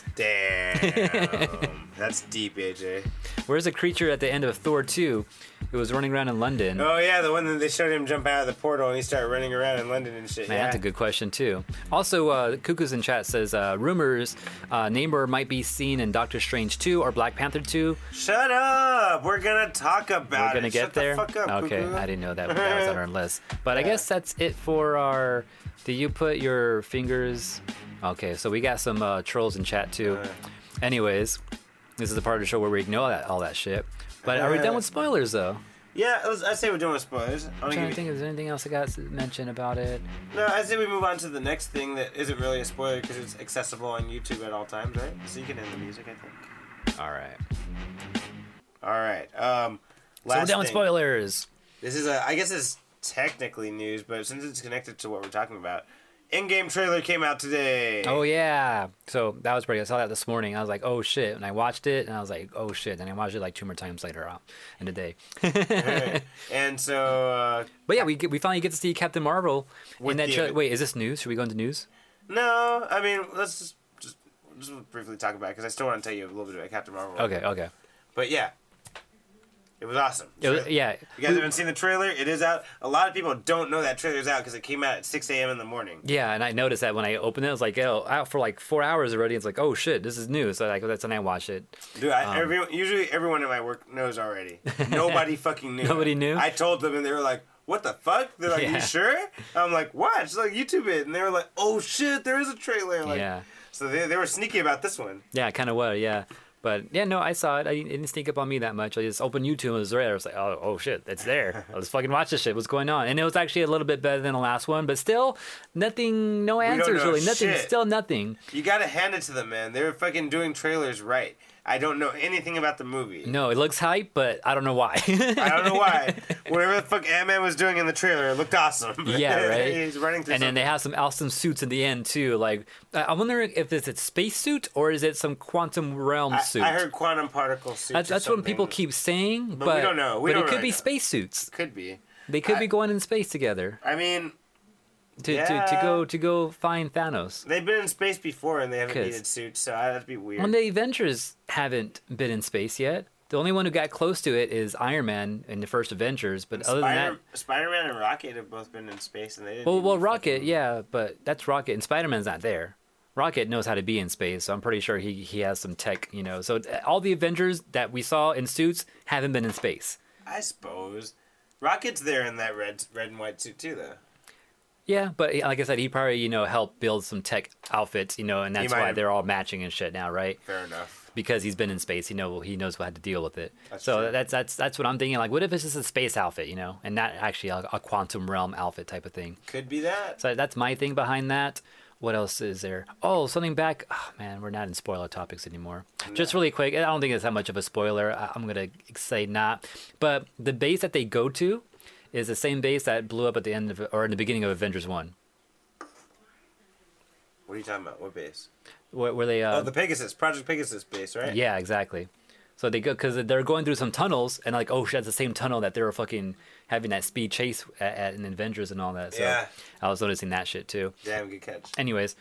Damn, that's deep, A J. Where's a creature at the end of Thor two who was running around in London? Oh yeah, the one that they showed him jump out of the portal and he started running around in London and shit. Man, yeah. that's a good question too. Also, uh, Cuckoo's in chat says uh, rumors uh, Namor might be seen in Doctor Strange two or Black Panther two. Shut up! We're gonna talk about We're gonna it. get Shut there. The fuck up, okay, cuckoo. I didn't know that, but that was on our list. But I Yeah. guess that's it for our. Do you put your fingers? Okay, so we got some uh, trolls in chat too. Uh. Anyways, this is the part of the show where we ignore that all that shit. But are we done with spoilers though? Yeah, let's, I say we're doing with spoilers. I I'm wanna trying to give think. you, Is there anything else I got to mention about it? no, I say we move on to the next thing that isn't really a spoiler because it's accessible on YouTube at all times, right? So you can end the music, I think. All right. All right. Um, So last we're done with thing. spoilers. This is a, I guess it's technically news, but since it's connected to what we're talking about, in-game trailer came out today. Oh yeah, so that was pretty. I saw that this morning. I was like, oh shit, and I watched it, and I was like, oh shit, and I watched it like two more times later on in the day. And so, uh, But yeah, we get, we finally get to see Captain Marvel in With that the- trailer. Wait, is this news? Should we go into news? no, I mean, let's just just, just briefly talk about it because I still want to tell you a little bit about Captain Marvel. Okay, okay. But yeah, it was awesome. It was- Tra- yeah, You guys haven't seen the trailer? It is out. A lot of people don't know that trailer's out because it came out at six a.m. in the morning. yeah, and I noticed that when I opened it, I was like, oh, out for like four hours already. It's like, oh shit, this is new. So like that's when I watched it. Dude, I, Um, everyone, usually everyone in my work knows already. Nobody fucking knew. Nobody knew? I told them and they were like, what the fuck? They're like, Yeah. you sure? I'm like, watch, like YouTube it. And they were like, oh shit, there is a trailer. Like, Yeah. So they, they were sneaky about this one. Yeah, kind of was, yeah. But yeah, no, I saw it. I, it didn't sneak up on me that much. I just opened YouTube and it was there. I was like, oh, oh shit, it's there. Let's fucking watch this shit. What's going on? And it was actually a little bit better than the last one, but still, nothing, no don't answers know really. Nothing, shit. still nothing. You gotta hand it to them, man. They were fucking doing trailers right. I don't know anything about the movie. No, it looks hype, but I don't know why. I don't know why. Whatever the fuck Ant-Man was doing in the trailer, it looked awesome. Yeah, right? He's running through And then something. they have some awesome suits in the end too. Like, I I wonder if it's a space suit or is it some quantum realm I, suit. I heard quantum particle suits. that's or that's what people something. keep saying, but, But we don't know. We but don't it could really be know. space suits. Could be. They could I- be going in space together I mean, to, to, to Yeah. go to go find Thanos. they've been in space before and they haven't 'Cause- needed suits, so that'd be weird. Well, the Avengers haven't been in space yet. The only one who got close to it is Iron Man in the first Avengers, but other than Spider, that, Spider-Man and Rocket have both been in space, and they didn't. well, even well, Rocket, fucking- yeah, but that's Rocket, and Spider Man's not there. Rocket knows how to be in space, so I'm pretty sure he he has some tech, you know. So uh, all the Avengers that we saw in suits haven't been in space. I suppose Rocket's there in that red, red and white suit too, though. Yeah, but he- like I said, he probably you know helped build some tech outfits, you know, and that's might why have. they're all matching and shit now, right? Fair enough. Because he's been in space, you know, he knows how to deal with it. That's so true. that's that's that's what I'm thinking. Like, what if it's just a space outfit, you know, and not actually a, a quantum realm outfit type of thing? Could be that. So that's my thing behind that. What else is there? Oh, something back. Oh, man, we're not in spoiler topics anymore. Just really quick. I don't think it's that much of a spoiler. I- I'm gonna say not. But the base that they go to is the same base that blew up at the end of or in the beginning of Avengers One, What are you talking about? What base? where, where they. Uh, Oh, the Pegasus, Project Pegasus base, right? Yeah, exactly. So they go because they're going through some tunnels and like, oh shit, that's the same tunnel that they were fucking having that speed chase at, at in Avengers and all that. So Yeah. I was noticing that shit too. Damn, good catch. Anyways,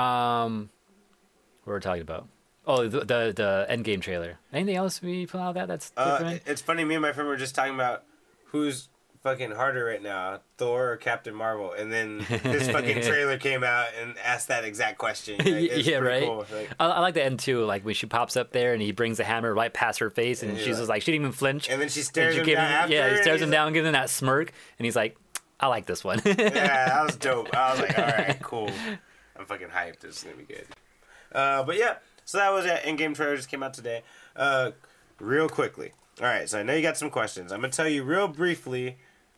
um, what were we talking about? Oh, the the, the Endgame trailer. Anything else we put out of that that's Uh, different? it's funny. Me and my friend were just talking about who's fucking harder right now, Thor or Captain Marvel, and then this fucking trailer came out and asked that exact question. Like, it's yeah, pretty right. cool. Like, I, I like the end too. Like when she pops up there and he brings the hammer right past her face, and Yeah. she's just like she didn't even flinch. and then she And stares she him give down him- after. yeah, he and stares he's him down, gives him that smirk, and he's like, "I like this one." yeah, that was dope. I was like, all right, cool. I'm fucking hyped. This is gonna be good. Uh, but yeah, so that was it. In-game trailer just came out today. Uh, real quickly. All right, so I know you got some questions. I'm gonna tell you real briefly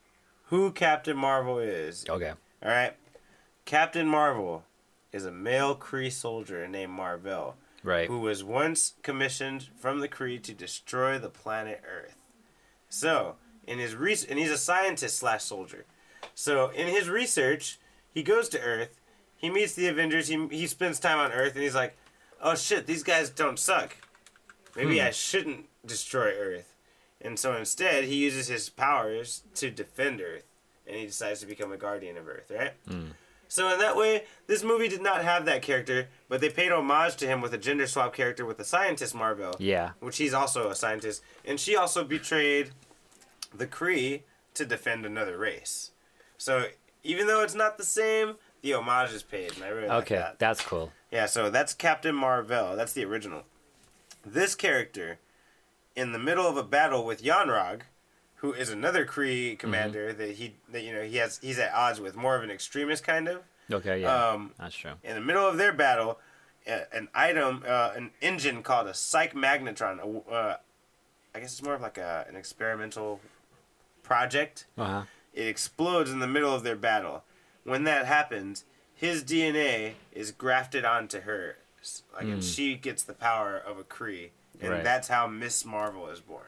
who Captain Marvel is. Okay. All right, Captain Marvel is a male Kree soldier named Marvel, Right. who was once commissioned from the Kree to destroy the planet Earth. So, in his re- and he's a scientist slash soldier. So, in his research, he goes to Earth, he meets the Avengers, he, he spends time on Earth, and he's like, oh shit, these guys don't suck. Maybe Hmm. I shouldn't destroy Earth. And so instead, he uses his powers to defend Earth, and he decides to become a guardian of Earth, right? So in that way, this movie did not have that character, but they paid homage to him with a gender swap character with the scientist Marvel, Yeah. which he's also a scientist, and she also betrayed the Kree to defend another race. So even though it's not the same, the homage is paid, and I really like Okay, that. that's cool. Yeah, so that's Captain Marvel. That's the original. This character, in the middle of a battle with Yanrog, who is another Kree commander that he that you know he has he's at odds with, more of an extremist kind of. Okay, yeah, Um, that's true. In the middle of their battle, uh, an item, uh, an engine called a Psych Magnetron. a- Uh, I guess it's more of like a, an experimental project. Uh huh. It explodes in the middle of their battle. When that happens, his D N A is grafted onto her, like, and she gets the power of a Kree, and Right. that's how Miss Marvel is born.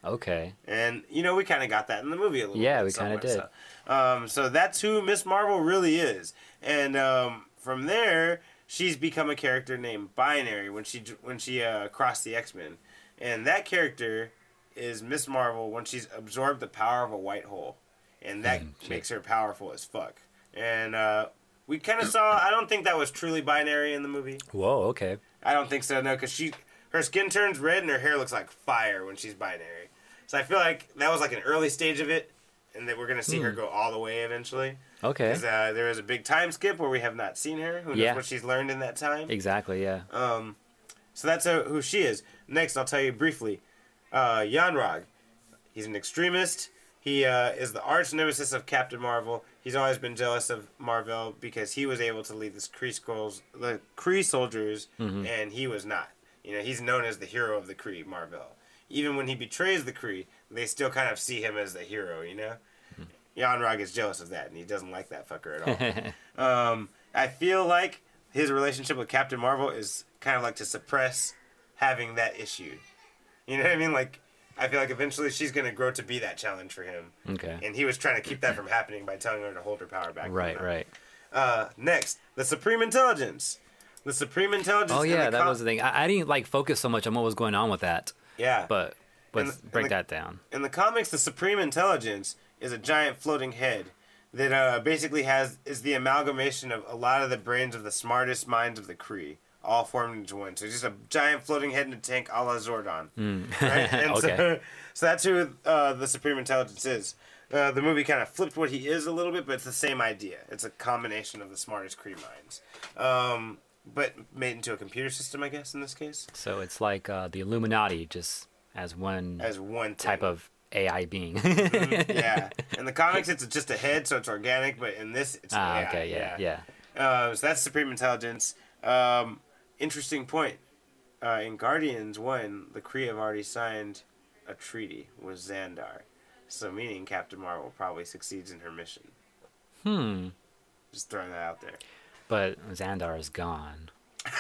Okay. And, you know, we kind of got that in the movie a little Yeah, bit. we kinda somewhat, So. Um, so that's who Miss Marvel really is. And um, from there, she's become a character named Binary when she when she uh, crossed the X-Men. And that character is Miss Marvel when she's absorbed the power of a white hole. And that shit. makes her powerful as fuck. And uh, we kind of saw, I don't think that was truly Binary in the movie. Whoa. Okay. I don't think so, no, because she, her skin turns red and her hair looks like fire when she's Binary. So I feel like that was like an early stage of it, and that we're going to see her go all the way eventually. Okay. Because uh, there is a big time skip where we have not seen her. Who knows Yeah. what she's learned in that time? Exactly. Yeah. Um, so that's uh, who she is. Next, I'll tell you briefly. Uh, Yanrog. He's an extremist. He uh, is the arch nemesis of Captain Marvel. He's always been jealous of Marvel because he was able to lead the Kree Skrulls, the Kree soldiers, Mm-hmm. and he was not. You know, he's known as the hero of the Kree, Marvel. Even when he betrays the Kree, they still kind of see him as the hero, you know? Mm-hmm. Yanrog is jealous of that, and he doesn't like that fucker at all. um, I feel like his relationship with Captain Marvel is kind of like to suppress having that issue. You know what I mean? Like, I feel like eventually she's going to grow to be that challenge for him. Okay. And he was trying to keep that from happening by telling her to hold her power back. Right. Right. Uh, next, the Supreme Intelligence. The Supreme Intelligence. Oh in yeah, the that com- was the thing. I, I didn't like focus so much on what was going on with that, Yeah. but let's And the- break and the- that down. In the comics, the Supreme Intelligence is a giant floating head that uh, basically has is the amalgamation of a lot of the brains of the smartest minds of the Kree, all formed into one. So it's just a giant floating head in a tank, a la Zordon. Right? And Okay. so, so that's who uh, the Supreme Intelligence is. Uh, the movie kind of flipped what he is a little bit, but it's the same idea. It's a combination of the smartest Kree minds, um, but made into a computer system, I guess, in this case, So it's like uh, the Illuminati, just as one as one type thing. of A I being. Yeah. In the comics, it's just a head, so it's organic, but in this, it's ah, A I, okay, yeah, yeah. Uh, so that's Supreme Intelligence. Um, interesting point. Uh, in Guardians one, the Kree have already signed a treaty with Xandar. So meaning Captain Marvel probably succeeds in her mission. Hmm. Just throwing that out there. But Xandar is gone.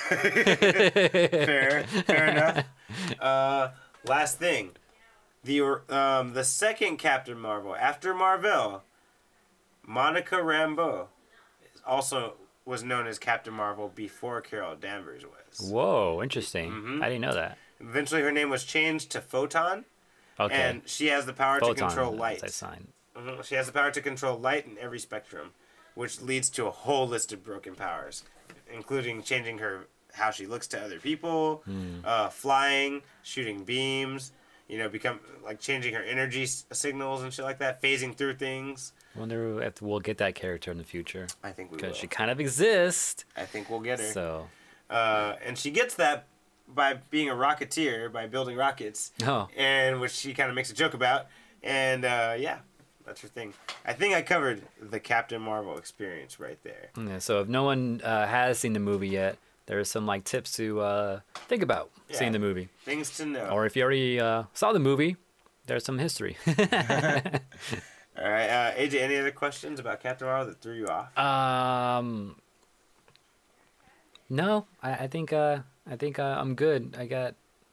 Fair, fair enough. Uh, last thing. The um, the second Captain Marvel, after Marvel, Monica Rambeau, also was known as Captain Marvel before Carol Danvers was. Whoa, interesting. Mhm. I didn't know that. Eventually, her name was changed to Photon, Okay. and she has the power Photon, to control as light. I sign. Mhm. She has the power to control light in every spectrum, which leads to a whole list of broken powers, including changing her how she looks to other people, Hmm. uh, flying, shooting beams, you know, become like changing her energy s- signals and shit like that, phasing through things. Wonder if we'll get that character in the future I think we will. because she kind of exists. I think we'll get her. So, Uh, and she gets that by being a rocketeer, by building rockets, oh, and which she kind of makes a joke about. And uh, yeah, that's her thing. I think I covered the Captain Marvel experience right there. yeah, so if no one uh, has seen the movie yet, there are some like tips to uh, think about Yeah. seeing the movie. Things to know. Or if you already uh, saw the movie, there's some history. All right, uh, A J, any other questions about Captain Marvel that threw you off? um, no, I, I think uh, I think uh, I'm good. I got.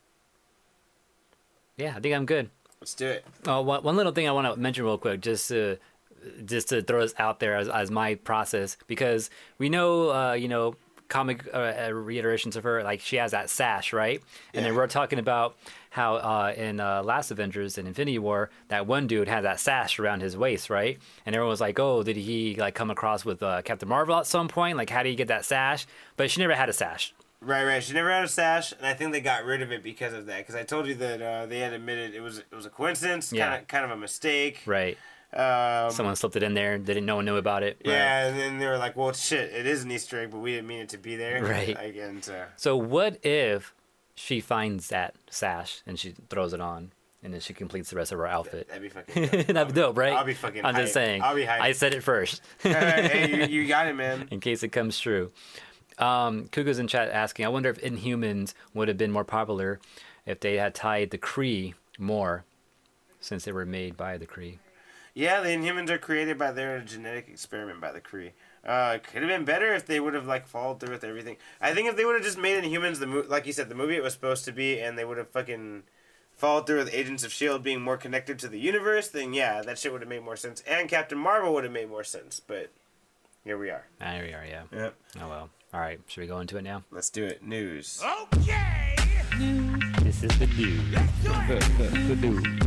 Yeah, I think I'm good. Let's do it. Oh, one, one little thing I want to mention real quick, just to just to throw this out there as, as my process, because we know, uh, you know, comic uh, uh, reiterations of her, like she has that sash, right? And then Yeah. we're talking about how uh, in uh, Last Avengers and Infinity War, that one dude had that sash around his waist, right? And everyone was like, "Oh, did he like come across with uh, Captain Marvel at some point? Like, how did he get that sash?" But she never had a sash. Right, right. She never had a sash, and I think they got rid of it because of that. Because I told you that uh, they had admitted it was it was a coincidence, Yeah. kind of kind of a mistake. Right. Um, Someone slipped it in there. Didn't no one knew about it. Right. Yeah, and then they were like, "Well, shit, it is an Easter egg, but we didn't mean it to be there." Right. Like, and uh, So what if she finds that sash and she throws it on, and then she completes the rest of her outfit? that'd be fucking. Dope. That'd be dope, right? I'll be fucking. I'm hyped. just saying. I'll be hyped. I said it first, Hey, you, you got it, man. in case it comes true. Um, Kuga's in chat asking, I wonder if Inhumans would have been more popular if they had tied the Kree more, since they were made by the Kree. Yeah, the Inhumans are created by their genetic experiment by the Kree. Uh, could have been better if they would have like followed through with everything. I think if they would have just made Inhumans the mo- like you said, the movie it was supposed to be, and they would have fucking followed through with Agents of S H I E L D being more connected to the universe, then yeah, that shit would have made more sense. And Captain Marvel would have made more sense, but here we are. Ah, here we are, yeah. Yep. Oh, well. All right, should we go into it now? Let's do it. News. Okay. This is the news. The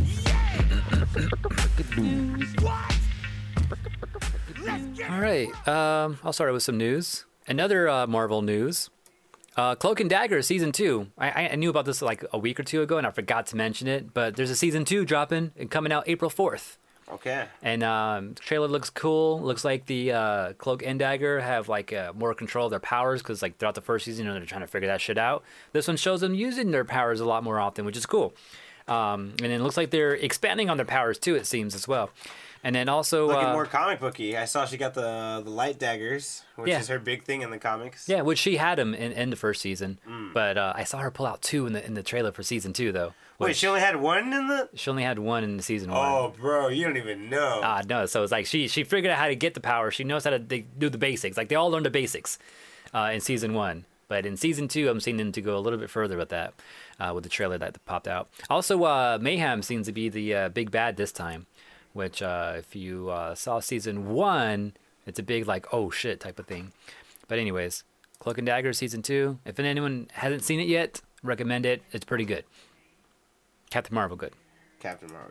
news. What? Let's get All right, um, I'll start with some news. Another uh, Marvel news. Uh, Cloak and Dagger season two. I, I knew about this like a week or two ago, and I forgot to mention it. But there's a season two dropping and coming out April fourth. Okay. And um, the trailer looks cool. Looks like the uh, Cloak and Dagger have like uh, more control of their powers because like throughout the first season, you know, they're trying to figure that shit out. This one shows them using their powers a lot more often, which is cool. Um, and it looks like they're expanding on their powers too. It seems as well. And then also Looking uh, more comic booky. I saw she got the the light daggers, which Yeah. is her big thing in the comics. yeah, which she had them in, in the first season, Mm. but uh, I saw her pull out two in the in the trailer for season two though. Wait, which- she only had one in the. she only had one in the season one. Oh, bro, you don't even know. Ah, no. So it's like she she figured out how to get the power. She knows how to they, do the basics. Like they all learned the basics uh, in season one. But in season two, I'm seeing them to go a little bit further with that, uh, with the trailer that popped out. Also, uh, Mayhem seems to be the uh, big bad this time, which uh, if you uh, saw season one, it's a big like oh shit type of thing. But anyways, Cloak and Dagger season two. If anyone hasn't seen it yet, recommend it. It's pretty good. Captain Marvel good. Captain Marvel.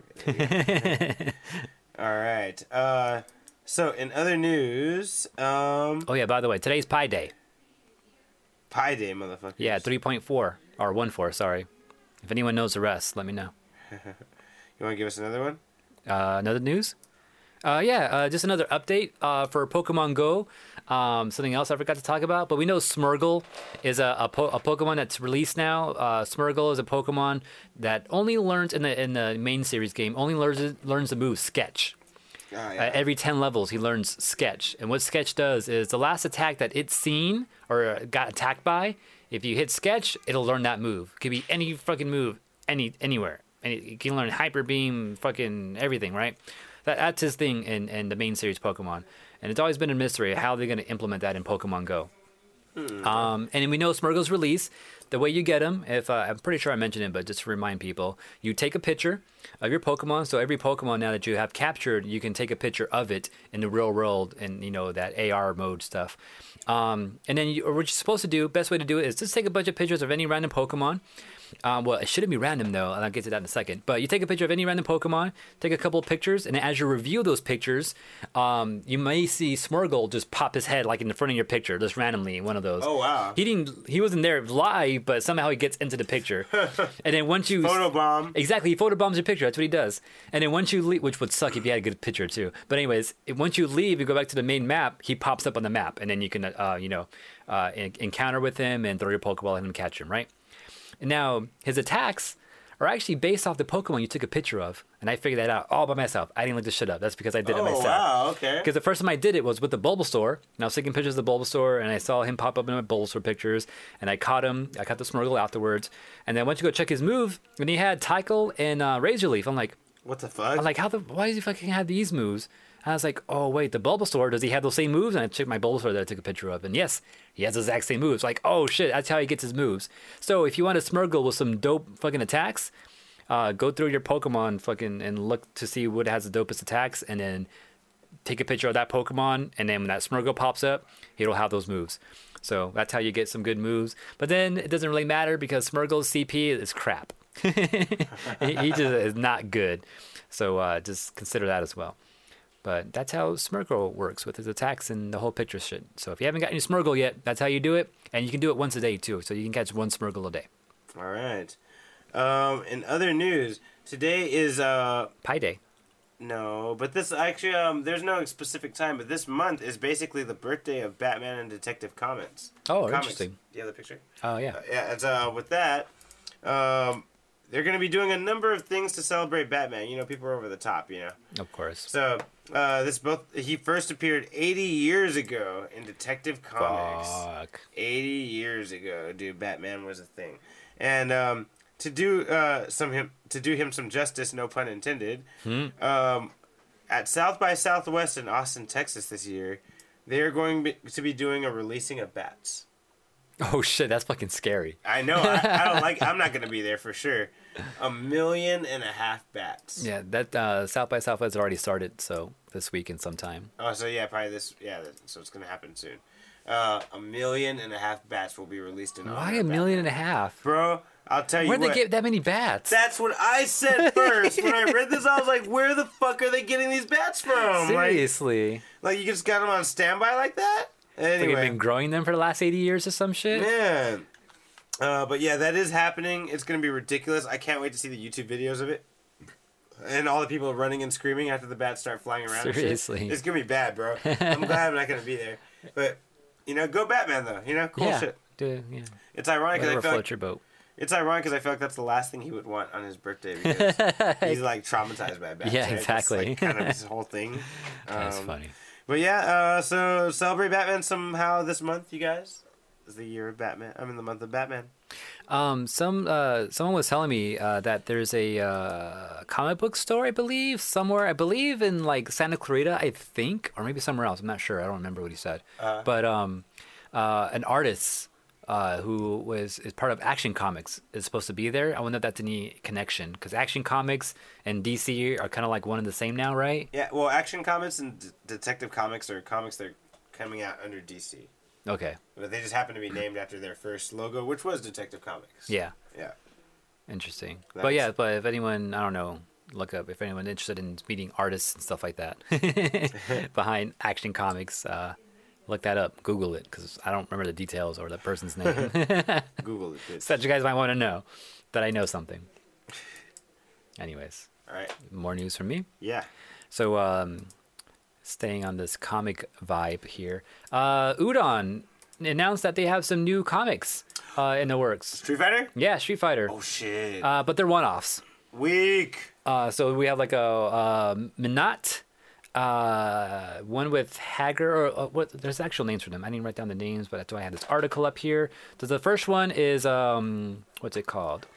All right. Uh, so in other news, um, Oh yeah, by the way, today's Pi Day. Pi Day, motherfucker. Yeah, three point four or one four. Sorry. If anyone knows the rest, let me know. You want to give us another one? Uh, another news? Uh, yeah, uh, just another update uh, for Pokemon Go. Um, something else I forgot to talk about, but we know Smurgle is a, a, po- a Pokemon that's released now. Uh, Smurgle is a Pokemon that only learns in the in the main series game only learns learns the move Sketch. Oh, yeah. Uh, every ten levels, he learns Sketch. And what Sketch does is the last attack that it's seen or got attacked by, if you hit Sketch, it'll learn that move. It could be any fucking move, any anywhere. And it, you can learn Hyper Beam, fucking everything, right? That, that's his thing in, in the main series Pokemon. And it's always been a mystery how they're going to implement that in Pokemon Go. Um, and we know Smurgle's release. The way you get them, if uh, I'm pretty sure I mentioned it, but just to remind people, you take a picture of your Pokemon. So every Pokemon now that you have captured, you can take a picture of it in the real world, and you know that A R mode stuff. Um, and then you, or what you're supposed to do, best way to do it is just take a bunch of pictures of any random Pokemon. Um, well, it shouldn't be random though, and I'll get to that in a second. But you take a picture of any random Pokemon, take a couple of pictures, and as you review those pictures, um, you may see Smurgle just pop his head like in the front of your picture, just randomly in one of those. Oh, wow. He didn't. He wasn't there live, but somehow he gets into the picture. And then once you Photobomb. exactly, he photobombs your picture. That's what he does. And then once you leave, which would suck if you had a good picture too. But anyways, if- once you leave, you go back to the main map. He pops up on the map, and then you can, uh, you know, uh, en- encounter with him and throw your Pokeball at him and catch him. Right. Now, his attacks are actually based off the Pokemon you took a picture of. And I figured that out all by myself. I didn't look this shit up. That's because I did it Oh, myself. wow, okay. Because the first time I did it was with the Bulbasaur. And I was taking pictures of the Bulbasaur, and I saw him pop up in my Bulbasaur pictures. And I caught him. I caught the Smurgle afterwards. And then I went to go check his move, and he had Tykel and uh, Razor Leaf. I'm like, What the fuck? I'm like, how the? Why does he fucking have these moves? And I was like, oh wait, the Bulbasaur, does he have those same moves? And I checked my Bulbasaur that I took a picture of, and yes, he has the exact same moves. Like, oh shit, that's how he gets his moves. So if you want a Smurgle with some dope fucking attacks, uh, go through your Pokemon fucking and look to see what has the dopest attacks, and then take a picture of that Pokemon, and then when that Smurgle pops up, it'll have those moves. So that's how you get some good moves. But then it doesn't really matter because Smurgle's C P is crap. he, he just is not good. So uh, just consider that as well. But that's how Smurgle works with his attacks and the whole picture shit. So if you haven't got any Smurgle yet, that's how you do it. And you can do it once a day too. So you can catch one Smurgle a day. All right. Um, in other news, today is uh Pi Day. no, but this actually um there's no specific time, but this month is basically the birthday of Batman and Detective Comics. Oh, Comics. interesting. Do you have the picture? Oh, yeah. Uh, yeah, it's uh with that, um they're gonna be doing a number of things to celebrate Batman. You know, people are over the top, you know. Of course. So uh this both he first appeared eighty years ago in Detective Comics. Fuck. eighty years ago, dude, Batman was a thing. And um, to do uh, some him to do him some justice, no pun intended, Hmm? um, at South by Southwest in Austin, Texas this year, they are going be- to be doing a releasing of bats. Oh shit, that's fucking scary. I know. I, I don't like. I'm not gonna be there for sure. A million and a half bats. Yeah, that uh, South by Southwest already started, so this weekend sometime. Oh, so yeah, probably this. Yeah, that- so it's gonna happen soon. Uh, a million and a half bats will be released in. Why honor a of million and Batman. a half? Bro? I'll tell you Where'd what. they get that many bats? That's what I said first. When I read this, I was like, "Where the fuck are they getting these bats from?" Like, Seriously. like you just got them on standby like that. Like you've Anyway, been growing them for the last eighty years or some shit? man. Uh, but yeah, that is happening. It's gonna be ridiculous. I can't wait to see the YouTube videos of it. And all the people running and screaming after the bats start flying around. and shit. Seriously. It's gonna be bad, bro. I'm glad I'm not gonna be there. But you know, go Batman though. You know, cool yeah. shit. Dude, yeah. It's ironic because Whatever I feel float like your boat. it's ironic because I feel like that's the last thing he would want on his birthday because he's like traumatized by bats. Yeah, right? That's, exactly. like, kind of his whole thing. That's Um, funny. But yeah, uh, so celebrate Batman somehow this month, you guys. It's the year of Batman. I'm in the month of Batman. Um, some uh, someone was telling me uh, that there's a uh, comic book store, I believe, somewhere. I believe in like Santa Clarita, I think, or maybe somewhere else. I'm not sure. I don't remember what he said. Uh. But um, uh, an artist uh, who was is part of Action Comics is supposed to be there. I wonder if that's any connection because Action Comics and D C are kind of like one and the same now, right? Yeah, well, Action Comics and D- Detective Comics are comics that are coming out under D C. Okay. But they just happen to be named after their first logo, which was Detective Comics. Yeah. Yeah. Interesting. That but is- yeah, but if anyone, I don't know, look up if anyone's interested in meeting artists and stuff like that behind Action Comics, uh, look that up. Google it because I don't remember the details or the person's name. Google it. bitch. So that you guys might want to know that I know something. Anyways, All right. more news from me. Yeah. So, um, staying on this comic vibe here, uh, Udon announced that they have some new comics uh, in the works. Street Fighter? Yeah, Street Fighter. Oh, shit. Uh, but they're one-offs. Weak. Uh, so we have like a uh, Minot, uh, one with Hager, or uh, what? There's actual names for them. I didn't write down the names, but that's why I have this article up here. So the first one is um, what's it called?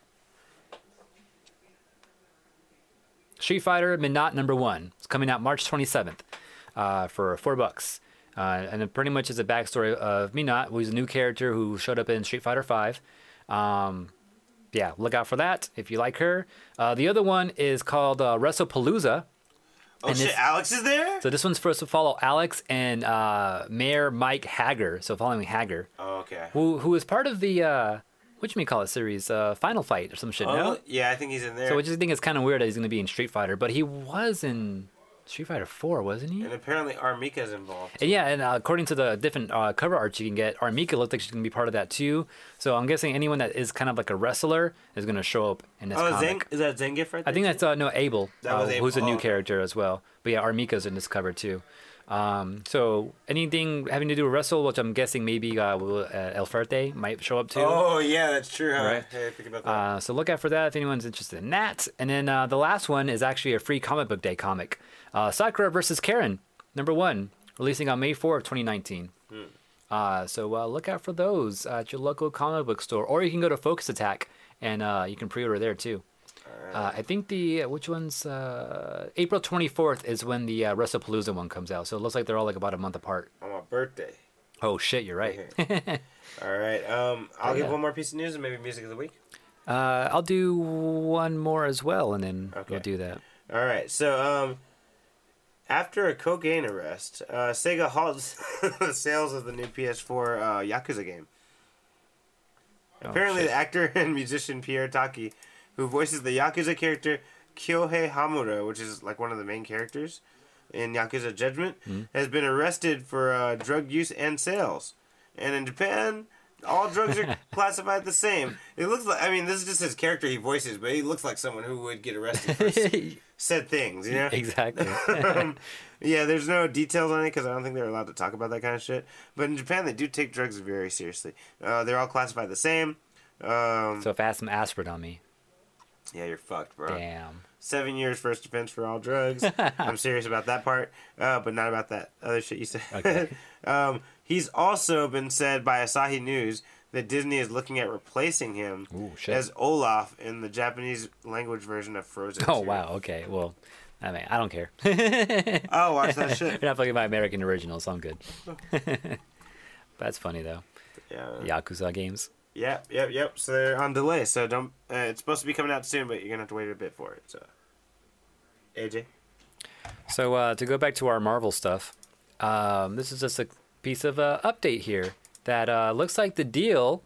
Street Fighter Minot number one. It's coming out March twenty-seventh uh, for four bucks. Uh, and it pretty much is a backstory of Minot, who's a new character who showed up in Street Fighter five. Um, yeah, look out for that if you like her. Uh, the other one is called uh, WrestlePalooza. Oh, And shit. this- Alex is there? So this one's supposed to follow Alex and uh, Mayor Mike Hager. So following Hager, Oh, okay. who who is part of the uh, what you may call it series, uh, Final Fight or some shit. Oh, No, yeah, I think he's in there. so I just think it's kind of weird that he's going to be in Street Fighter, but he was in Street Fighter four, wasn't he? And apparently Armika's involved. And yeah, and uh, according to the different uh, cover art you can get, Armika looks like she's going to be part of that too. So I'm guessing anyone that is kind of like a wrestler is going to show up in this Oh, comic. Zeng, is that Zangief right there? I think that's uh, no Abel, That uh, was Abel. who's a Oh, new okay. character as well. But yeah, Armika's in this cover too. Um, so anything having to do with wrestle, which I'm guessing maybe uh, will- uh, El Fuerte might show up too. Oh, yeah, that's true, huh? Right. Hey, think about that. Uh, so look out for that if anyone's interested in that. And then uh, the last one is actually a free comic book day comic. Uh, Sakura versus Karen, number one, releasing on May fourth, twenty nineteen. Hmm. Uh, so uh, look out for those at your local comic book store. Or you can go to Focus Attack and uh, you can pre-order there too. Uh, I think the, uh, which one's, uh, April twenty-fourth is when the uh, WrestlePalooza one comes out. So it looks like they're all like about a month apart. On my birthday. Oh shit, you're right. All right. Um, I'll Oh, give yeah. one more piece of news and maybe music of the week. uh, I'll do one more as well and then Okay. we'll do that. All right. So, um, after a cocaine arrest, uh, Sega halts the sales of the new P S four uh, Yakuza game. Oh, Apparently, shit. the actor and musician Pierre Taki, who voices the Yakuza character Kyohei Hamura, which is like one of the main characters in Yakuza Judgment, Hmm? has been arrested for uh, drug use and sales. And in Japan, all drugs are classified the same. It looks like, I mean, this is just his character he voices, but he looks like someone who would get arrested for s- said things, you know? Exactly. um, yeah, there's no details on it because I don't think they're allowed to talk about that kind of shit. But in Japan, they do take drugs very seriously. Uh, they're all classified the same. Um, So if I had some aspirin on me, yeah, you're fucked, bro. damn. Seven years first offense for all drugs. I'm serious about that part, uh, but not about that other shit you said. Okay. um, he's also been said by Asahi News that Disney is looking at replacing him Ooh, shit. as Olaf in the Japanese language version of Frozen. Oh series. wow. Okay. Well, I mean, I don't care. Oh, watch that shit. You're not fucking my American original, so I'm good. That's funny though. Yeah. Yakuza games. Yep, yep, yep. So they're on delay. So don't. Uh, it's supposed to be coming out soon, but you're gonna have to wait a bit for it. So, A J. So uh, to go back to our Marvel stuff, um, this is just a piece of uh, update here that uh, looks like the deal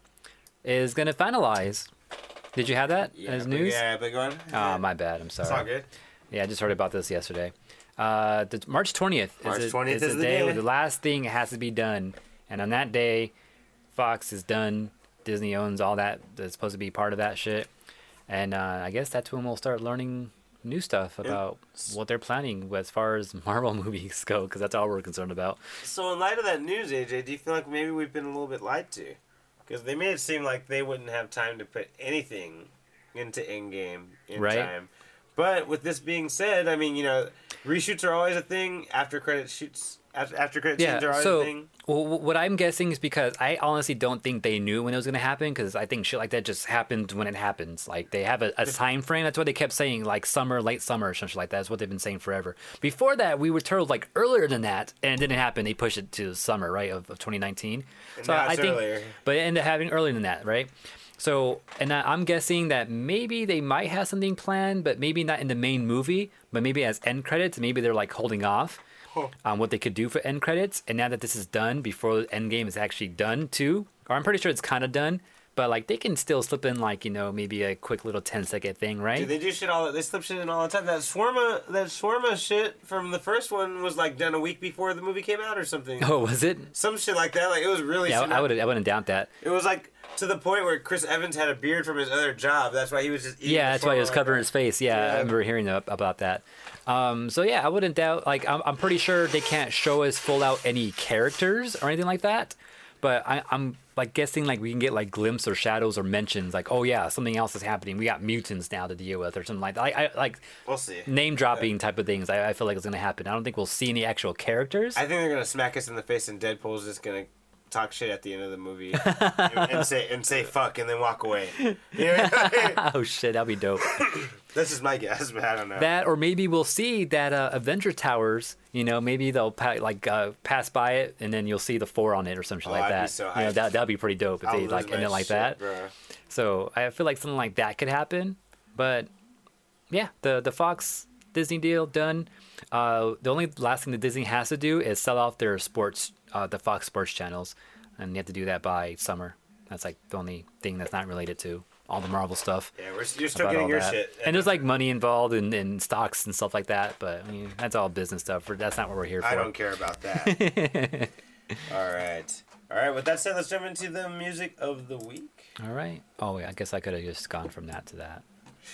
is going to finalize. Did you have that as big- news? Yeah, big one. Oh, my bad. I'm sorry. It's all good. Yeah, I just heard about this yesterday. Uh, the, March twentieth March is, the- twentieth is is the the day day. where the last thing has to be done. And on that day, Fox is done. Disney owns all that that's supposed to be part of that shit. And uh, I guess that's when we'll start learning new stuff about what they're planning as far as Marvel movies go, because that's all we're concerned about. So in light of that news, A J, do you feel like maybe we've been a little bit lied to? Because they made it seem like they wouldn't have time to put anything into Endgame in Right. time. But with this being said, I mean, you know, reshoots are always a thing. After credit shoots, after, after credit Yeah, scenes are always so a thing. well, wh- what I'm guessing is because I honestly don't think they knew when it was going to happen, because I think shit like that just happened when it happens. Like, they have a, a time frame. That's what they kept saying, like summer, late summer, or something like that. That's what they've been saying forever. Before that, we were told like earlier than that, and it didn't happen. They pushed it to summer, right, of, of twenty nineteen. And So now I it's think, earlier. but it ended up having earlier than that, right? So, and I- I'm guessing that maybe they might have something planned, but maybe not in the main movie, but maybe as end credits. Maybe they're like holding off on what they could do for end credits. And now that this is done, before Endgame is actually done too, or I'm pretty sure it's kind of done, but like they can still slip in like, you know, maybe a quick little ten second thing, right? Dude, they do shit all. They slip shit in all the time. That shawarma, that shawarma shit from the first one was like done a week before the movie came out or something. Oh, was it? Some shit like that. Like it was really. Yeah, soon I after- would I wouldn't doubt that. It was like to the point where Chris Evans had a beard from his other job. That's why he was just. Eating Yeah, the that's why he shawarma was like covering that. his face. Yeah, Yeah. I remember hearing a- about that. Um, so yeah, I wouldn't doubt. Like, I'm, I'm pretty sure they can't show us full out any characters or anything like that. But I, I'm like guessing like we can get like glimpses or shadows or mentions like, oh yeah, something else is happening. We got mutants now to deal with or something like that. Like, I, like We'll see. name dropping type of things. I, I feel like it's gonna happen. I don't think we'll see any actual characters. I think they're gonna smack us in the face, and Deadpool's just gonna talk shit at the end of the movie and, and say and say fuck, and then walk away. You know what I mean? Oh shit, that'd be dope. This is my guess, but I don't know. That, or maybe we'll see that uh, Avenger Towers. You know, maybe they'll pa- like uh, pass by it, and then you'll see the four on it or something Oh, like I'd be that. so you know, hyped. that that'd be pretty dope if I'll they lose like my end it like shit, that. bro. So I feel like something like that could happen. But yeah, the the Fox Disney deal done. Uh, the only last thing that Disney has to do is sell off their sports, uh, the Fox Sports channels, and they have to do that by summer. That's like the only thing that's not related to all the Marvel stuff. Yeah, we're, you're still about getting all your that. shit. And there's like money involved in, in stocks and stuff like that, but I mean that's all business stuff. That's not what we're here for. I don't care about that. All right. All right, with that said, let's jump into the music of the week. All right. Oh wait, I guess I could have just gone from that to that.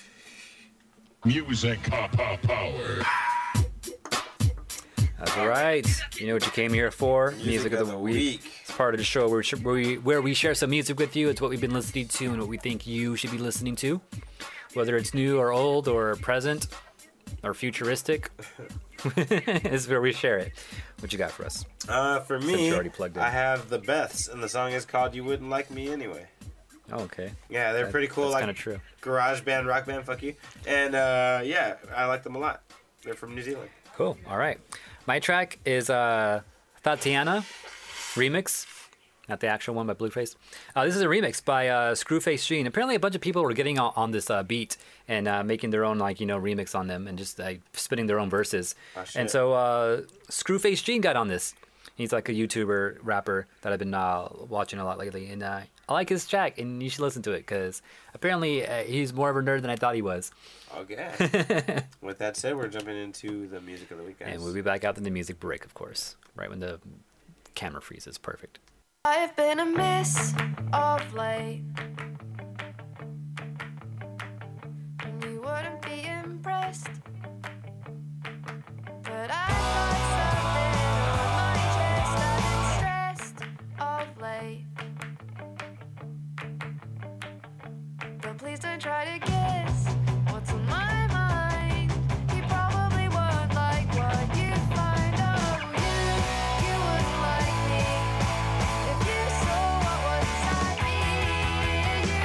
Music power. That's right. You know what you came here for? Music, of the, week. It's part of the show where we, where we where we share some music with you. It's what we've been listening to and what we think you should be listening to, whether it's new or old or present or futuristic. This is where we share it. What you got for us? Uh, for Since me, you're already plugged in. I have the Beths, and the song is called "You Wouldn't Like Me Anyway." Oh, okay. Yeah, they're That- pretty cool, that's like kinda true. garage band, rock band. Fuck you. And uh, yeah, I like them a lot. They're from New Zealand. Cool. All right. My track is uh, Tatiana remix, not the actual one by Blueface. Uh, this is a remix by uh, Screwface Jean. Apparently, a bunch of people were getting on, on this uh, beat and uh, making their own, like, you know, remix on them and just like spitting their own verses. Oh, shit. And so uh, Screwface Jean got on this. He's like a YouTuber rapper that I've been uh, watching a lot lately, and uh, I like his track, and you should listen to it because apparently uh, he's more of a nerd than I thought he was. Okay. With that said, we're jumping into the music of the week, guys. And we'll be back after the music break, of course, right when the camera freezes. Perfect. I've been a miss of late, and you wouldn't be impressed. But I got something on my chest. I've been stressed of late, but please don't try to guess what's on my mind. You probably won't like what you find. Oh, you, you wouldn't like me if you saw what was inside me. You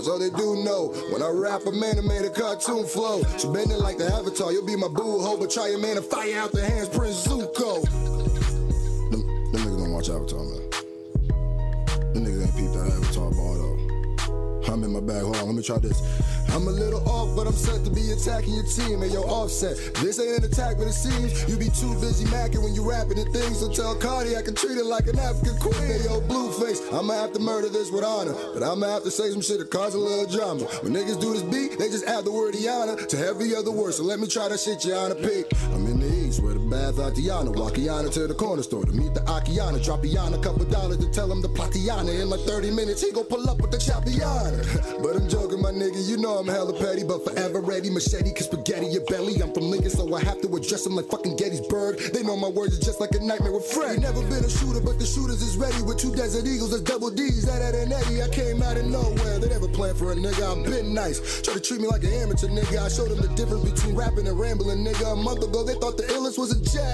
That's all they do know. When I rap, a man, I made a cartoon flow. So bend it like the Avatar. You'll be my boo ho, but try your man to fire out the hands, Prince Zuko. Them, them niggas don't watch Avatar, man. Them niggas ain't peeped that Avatar ball, though. I'm in my bag, hold on, let me try this. I'm a little off, but I'm set to be attacking your team. And yo, Offset, this ain't an attack, but it seems you be too busy macking when you rapping and things. So tell Cardi I can treat it like an African queen. Hey, yo, Blueface, I'ma have to murder this with honor. But I'ma have to say some shit to cause a little drama. When niggas do this beat, they just add the word Iana to every other word. So let me try that shit, you on a peak. I'm in the east where the bad Tatiana. Walk Iana to the corner store to meet the Akiana. Drop Iana a couple dollars to tell him the Platiana. In like thirty minutes, he gon' pull up with the Chopiana. But I'm joking, my nigga, you know I'm hella petty, but forever ready. Machete can spaghetti your belly. I'm from Lincoln, so I have to address them like fucking Gettysburg. They know my words are just like a nightmare with Freddy. Never been a shooter, but the shooters is ready with two Desert Eagles. That's double D's. That at an Eddie. I came out of nowhere. They never planned for a nigga. I've been nice. Try to treat me like an amateur nigga. I showed them the difference between rapping and rambling, nigga. A month ago, they thought the illest was a jet.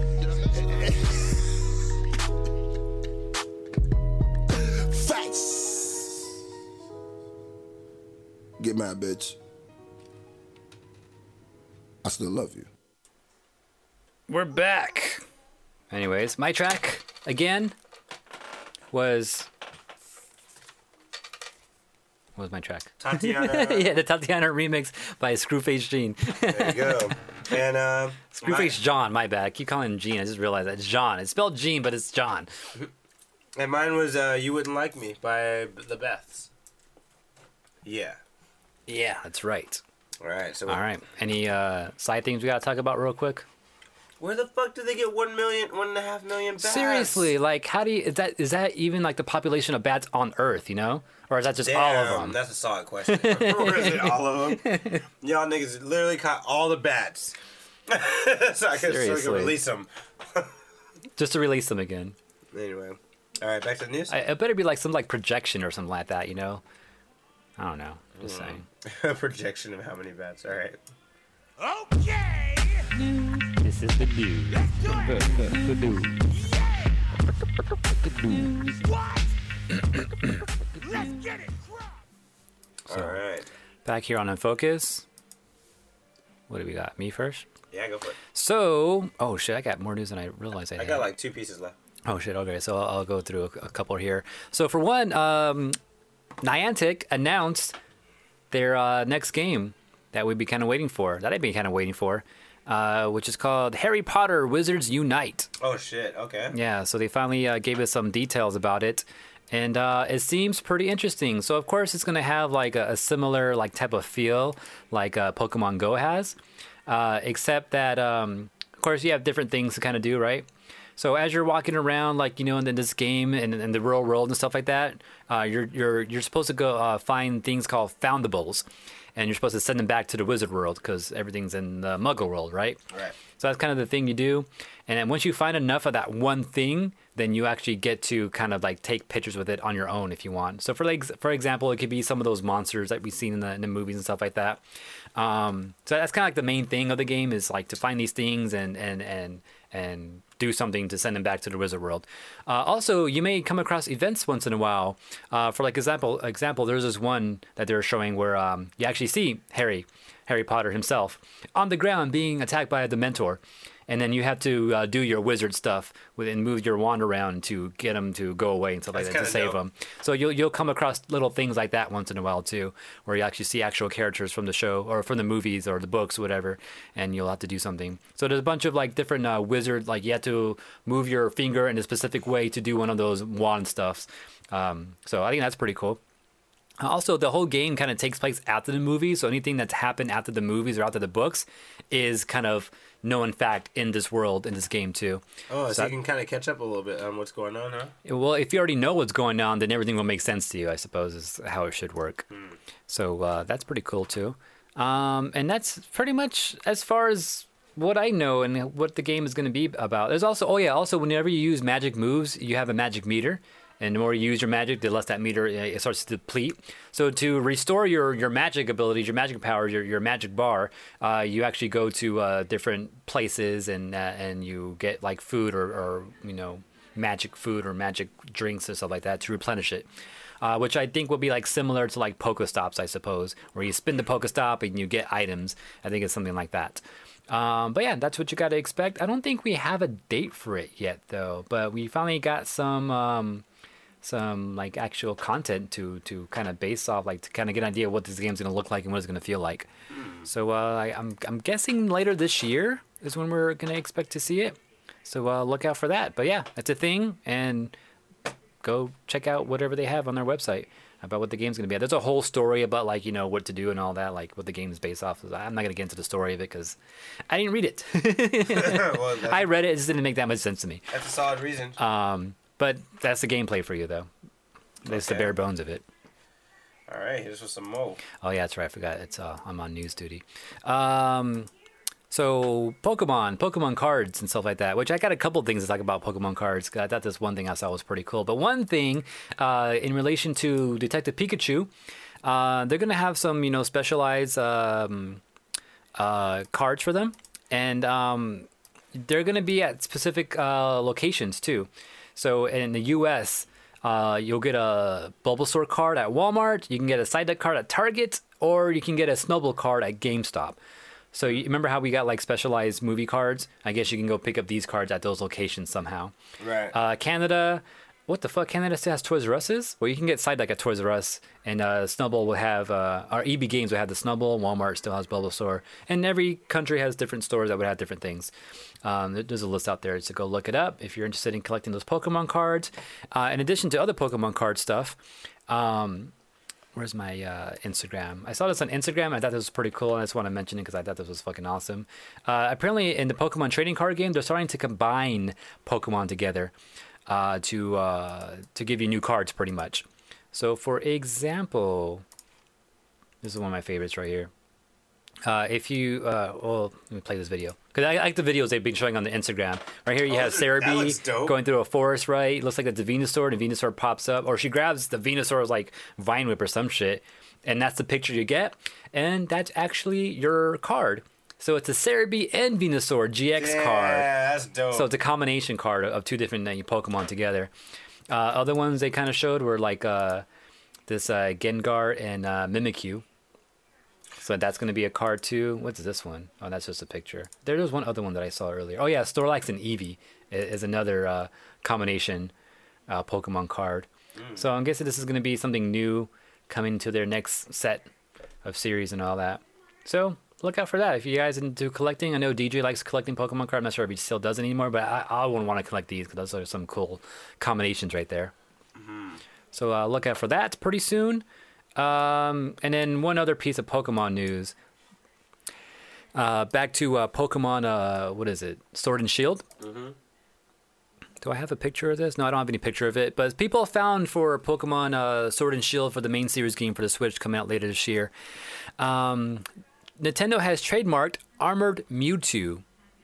Facts. Get mad, bitch. I still love you. We're back. Anyways, my track again was what was my track? Tatiana. Yeah, the Tatiana remix by Screwface Gene. There you go. And uh, Screwface John, my bad. I keep calling him Gene. I just realized that it's John. It's spelled Gene, but it's John. and mine was uh, "You Wouldn't Like Me" by the Beths. Yeah. Yeah, that's right. All right. So All right. Any uh, side things we gotta talk about real quick? where the fuck do they get one million, one and a half million bats? Seriously, like, how do you? Is that is that even like the population of bats on Earth? You know, or is that just Damn, all of them? That's a solid question. Where is it? All of them? Y'all niggas literally caught all the bats. so I could so I Seriously. could release them. Just to release them again. Anyway. All right, back to the news. I, it better be like some like projection or something like that. You know. I don't know. Just Mm. saying. A projection of how many bats. All right. Okay. This is the news. Let's do it. The news. What? Let's get it. All right. Back here on Unfocus. What do we got? Me first? Yeah, go for it. So, oh shit, I got more news than I realized I, I had. got like two pieces left. Oh shit, okay, so I'll, I'll go through a, a couple here. So for one, um, Niantic announced their uh, next game that we'd be kind of waiting for, that I'd be kind of waiting for, uh, which is called Harry Potter Wizards Unite. Oh shit. Okay. Yeah, so they finally uh, gave us some details about it, and uh, it seems pretty interesting. So of course it's going to have like a, a similar like type of feel like uh, Pokemon Go has, uh, except that um, of course you have different things to kind of do, right? So as you're walking around, like, you know, in this game and in the real world and stuff like that, uh, you're you're you're supposed to go uh, find things called foundables, and you're supposed to send them back to the wizard world because everything's in the Muggle world, right? Right. So that's kind of the thing you do, and then once you find enough of that one thing, then you actually get to kind of like take pictures with it on your own if you want. So for like for example, it could be some of those monsters that we've seen in the, in the movies and stuff like that. Um, so that's kind of like the main thing of the game is like to find these things and and and and do something to send them back to the wizard world. Uh, also, you may come across events once in a while. Uh, for like example, example, there's this one that they're showing where um, you actually see Harry, Harry Potter himself, on the ground being attacked by a Dementor. And then you have to uh, do your wizard stuff with, and move your wand around to get him to go away and stuff like That's that to kinda save dope. him. So you'll you'll come across little things like that once in a while too, where you actually see actual characters from the show or from the movies or the books, or whatever, and you'll have to do something. So there's a bunch of like different uh, wizard, like you have to move your finger in a specific way to do one of those wand stuffs. Um, so I think that's pretty cool. Also, the whole game kind of takes place after the movies, so anything that's happened after the movies or after the books is kind of known fact in this world, in this game too. Oh, so, So you can kind of catch up a little bit on what's going on, huh? Well, if you already know what's going on, then everything will make sense to you, I suppose, is how it should work. So uh, that's pretty cool too. Um, and that's pretty much as far as what I know and what the game is going to be about. There's also, oh yeah, also whenever you use magic moves, you have a magic meter. And the more you use your magic, the less that meter uh, it starts to deplete. So to restore your, your magic abilities, your magic powers, your, your magic bar, uh, you actually go to uh, different places and uh, and you get like food or, or you know magic food or magic drinks and stuff like that to replenish it. uh, which I think will be like similar to like Pokestops, I suppose, where you spin the Pokestop and you get items. I think it's something like that. Um, but yeah, that's what you got to expect. I don't think we have a date for it yet, though. But we finally got some um, some like actual content to to kind of base off, like to kind of get an idea of what this game's going to look like and what it's going to feel like. So uh, I, I'm I'm guessing later this year is when we're going to expect to see it. So uh, look out for that. But yeah, it's a thing, and go check out whatever they have on their website about what the game's going to be. There's a whole story about like, you know, what to do and all that, like what the game is based off of. I'm not going to get into the story of it because I didn't read it. Well, that's, I read it, it just didn't make that much sense to me. that's a solid reason. Um, but that's the gameplay for you, though. That's the Okay. bare bones of it. All right, here's with some more. Oh yeah, that's right. I forgot. It's uh, I'm on news duty. Um, so Pokemon, Pokemon cards and stuff like that. Which I got a couple things to talk about Pokemon cards. 'Cause I thought this one thing I saw was pretty cool. But one thing, uh, in relation to Detective Pikachu, uh, they're gonna have some, you know, specialized um, uh, cards for them, and um, they're gonna be at specific uh, locations too. So in the U S, uh, you'll get a Bulbasaur card at Walmart, you can get a Psyduck card at Target, or you can get a Snubbull card at GameStop. So you remember how we got like specialized movie cards? I guess you can go pick up these cards at those locations somehow. Right. Uh, Canada, what the fuck? Canada still has Toys R Us's? Well, you can get Psyduck at Toys R Us, and uh, Snubbull will have, uh, our E B Games will have the Snubbull, Walmart still has Bulbasaur, and every country has different stores that would have different things. Um, there- there's a list out there, so go look it up if you're interested in collecting those Pokemon cards. Uh, in addition to other Pokemon card stuff, um, where's my uh, Instagram? I saw this on Instagram. I thought this was pretty cool, and I just want to mention it because I thought this was fucking awesome. Uh, apparently, in the Pokemon trading card game, they're starting to combine Pokemon together uh, to uh, to give you new cards, pretty much. So, for example, this is one of my favorites right here. Uh, if you, uh, well, let me play this video because I like the videos they've been showing on the Instagram. Right here, you Oh, have that looks Cerebi dope. going through a forest. Right, it looks like a Venusaur, and Venusaur pops up, or she grabs the Venusaur's like vine whip or some shit, and that's the picture you get, and that's actually your card. So it's a Cerebi and Venusaur G X yeah, card. that's dope. So it's a combination card of two different uh, Pokemon together. Uh, other ones they kind of showed were like uh, this uh, Gengar and uh, Mimikyu. So that's going to be a card too. What's this one? Oh, that's just a picture. There was one other one that I saw earlier. Oh yeah, Snorlax and Eevee i- is another uh, combination uh, Pokemon card. So I'm guessing this is going to be something new coming to their next set of series and all that. So look out for that. If you guys into collecting, I know D J likes collecting Pokemon cards. I'm not sure if he still does it anymore, but I, I would want to collect these because those are some cool combinations right there. So uh, look out for that pretty soon. Um, and then one other piece of Pokemon news. Uh, back to uh, Pokemon, uh, what is it? Sword and Shield? Mm-hmm. Do I have a picture of this? No, I don't have any picture of it. But people found for Pokemon uh, Sword and Shield for the main series game for the Switch coming out later this year. Um, Nintendo has trademarked Armored Mewtwo.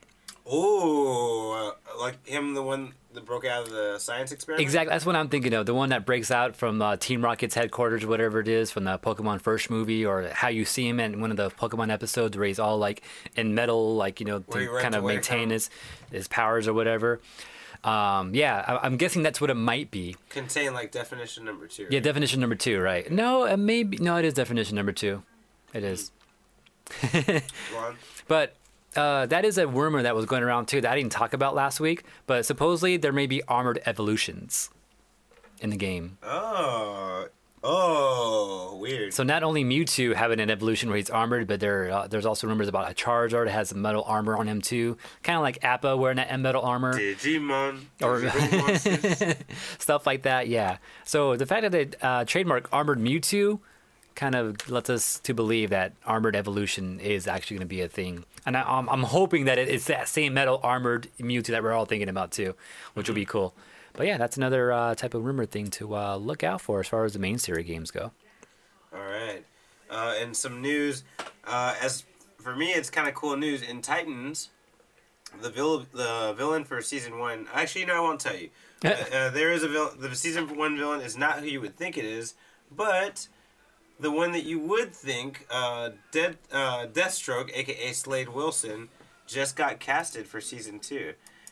Ooh, uh, like him, the one that broke out of the science experiment? Exactly, that's what I'm thinking of. The one that breaks out from uh, Team Rocket's headquarters, whatever it is, from the Pokemon First movie, or how you see him in one of the Pokemon episodes where he's all like in metal, like, you know, Where he to runs kind of away maintain from- his his powers or whatever. Um, yeah, I, I'm guessing that's what it might be. Contain, like, definition number two. Yeah, definition number two, right? No, uh, maybe no, it is definition number two. It is, Go on. but. Uh, that is a rumor that was going around too that I didn't talk about last week, but supposedly there may be armored evolutions in the game. Oh. Oh, weird. So not only Mewtwo having an evolution where he's armored, but there uh, there's also rumors about a Charizard that has metal armor on him too, kind of like Appa wearing that metal armor, Digimon. Or- Digital monsters. stuff like that. Yeah. So the fact that they uh, trademark armored Mewtwo kind of lets us to believe that armored evolution is actually going to be a thing, and I, I'm, I'm hoping that it, it's that same metal armored Mewtwo that we're all thinking about too, which will be cool. But yeah, that's another uh, type of rumor thing to uh, look out for as far as the main series games go. All right. Uh, and some news. Uh, as for me, it's kind of cool news. In Titans, the vil- the villain for season one. Actually, no, I won't tell you. Uh, uh, there is a villain. The season one villain is not who you would think it is, but the one that you would think, uh, Dead uh, Deathstroke, aka Slade Wilson, just got casted for season two.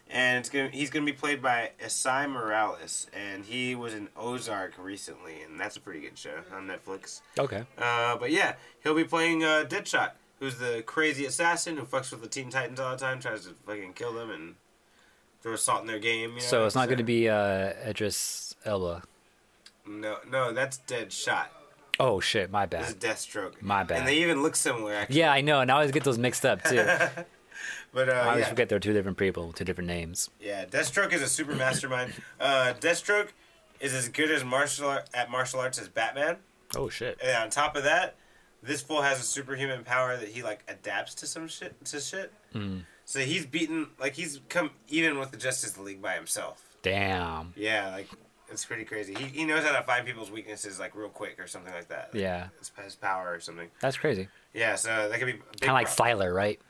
and it's gonna he's gonna be played by Esai Morales, and he was in Ozark recently, and that's a pretty good show on Netflix. Okay. Uh, but yeah, he'll be playing uh, Deadshot, who's the crazy assassin who fucks with the Teen Titans all the time, tries to fucking kill them and throw salt in their game. You know? So it's not going to be uh, Idris Elba. No, no, that's Deadshot. Oh shit, my This is bad. Deathstroke. My bad. And they even look similar, actually. Yeah, I know, and I always get those mixed up too. But uh, I always yeah. forget they're two different people, two different names. Yeah, Deathstroke is a super mastermind. Uh, Deathstroke is as good as martial art, at martial arts as Batman. Oh shit. And on top of that, this fool has a superhuman power that he like adapts to some shit to shit. Mm. So he's beaten like he's come even with the Justice League by himself. Damn. Yeah, like it's pretty crazy. He he knows how to find people's weaknesses like real quick or something like that. Like, Yeah. it's his power or something. That's crazy. Yeah, so that could be a big Kind of like pro- Siler, right?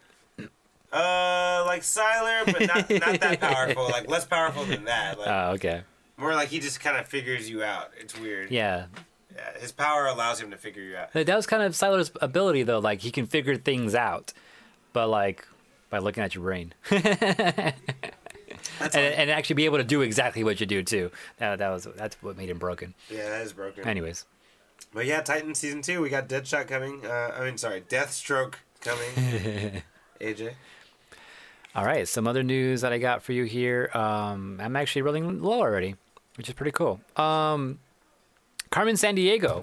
uh like Siler, but not not that powerful. Like less powerful than that. Like Oh, okay. more like he just kind of figures you out. It's weird. Yeah. Yeah, his power allows him to figure you out. That was kind of Siler's ability, though. Like, he can figure things out, but, like, by looking at your brain. and, and actually be able to do exactly what you do, too. That, that was That's what made him broken. Yeah, that is broken. Anyways. But yeah, Titan season two, we got Deadshot coming. Uh, I mean, sorry, Deathstroke coming. A J. All right, some other news that I got for you here. Um, I'm actually rolling low already, which is pretty cool. Um, Carmen Sandiego.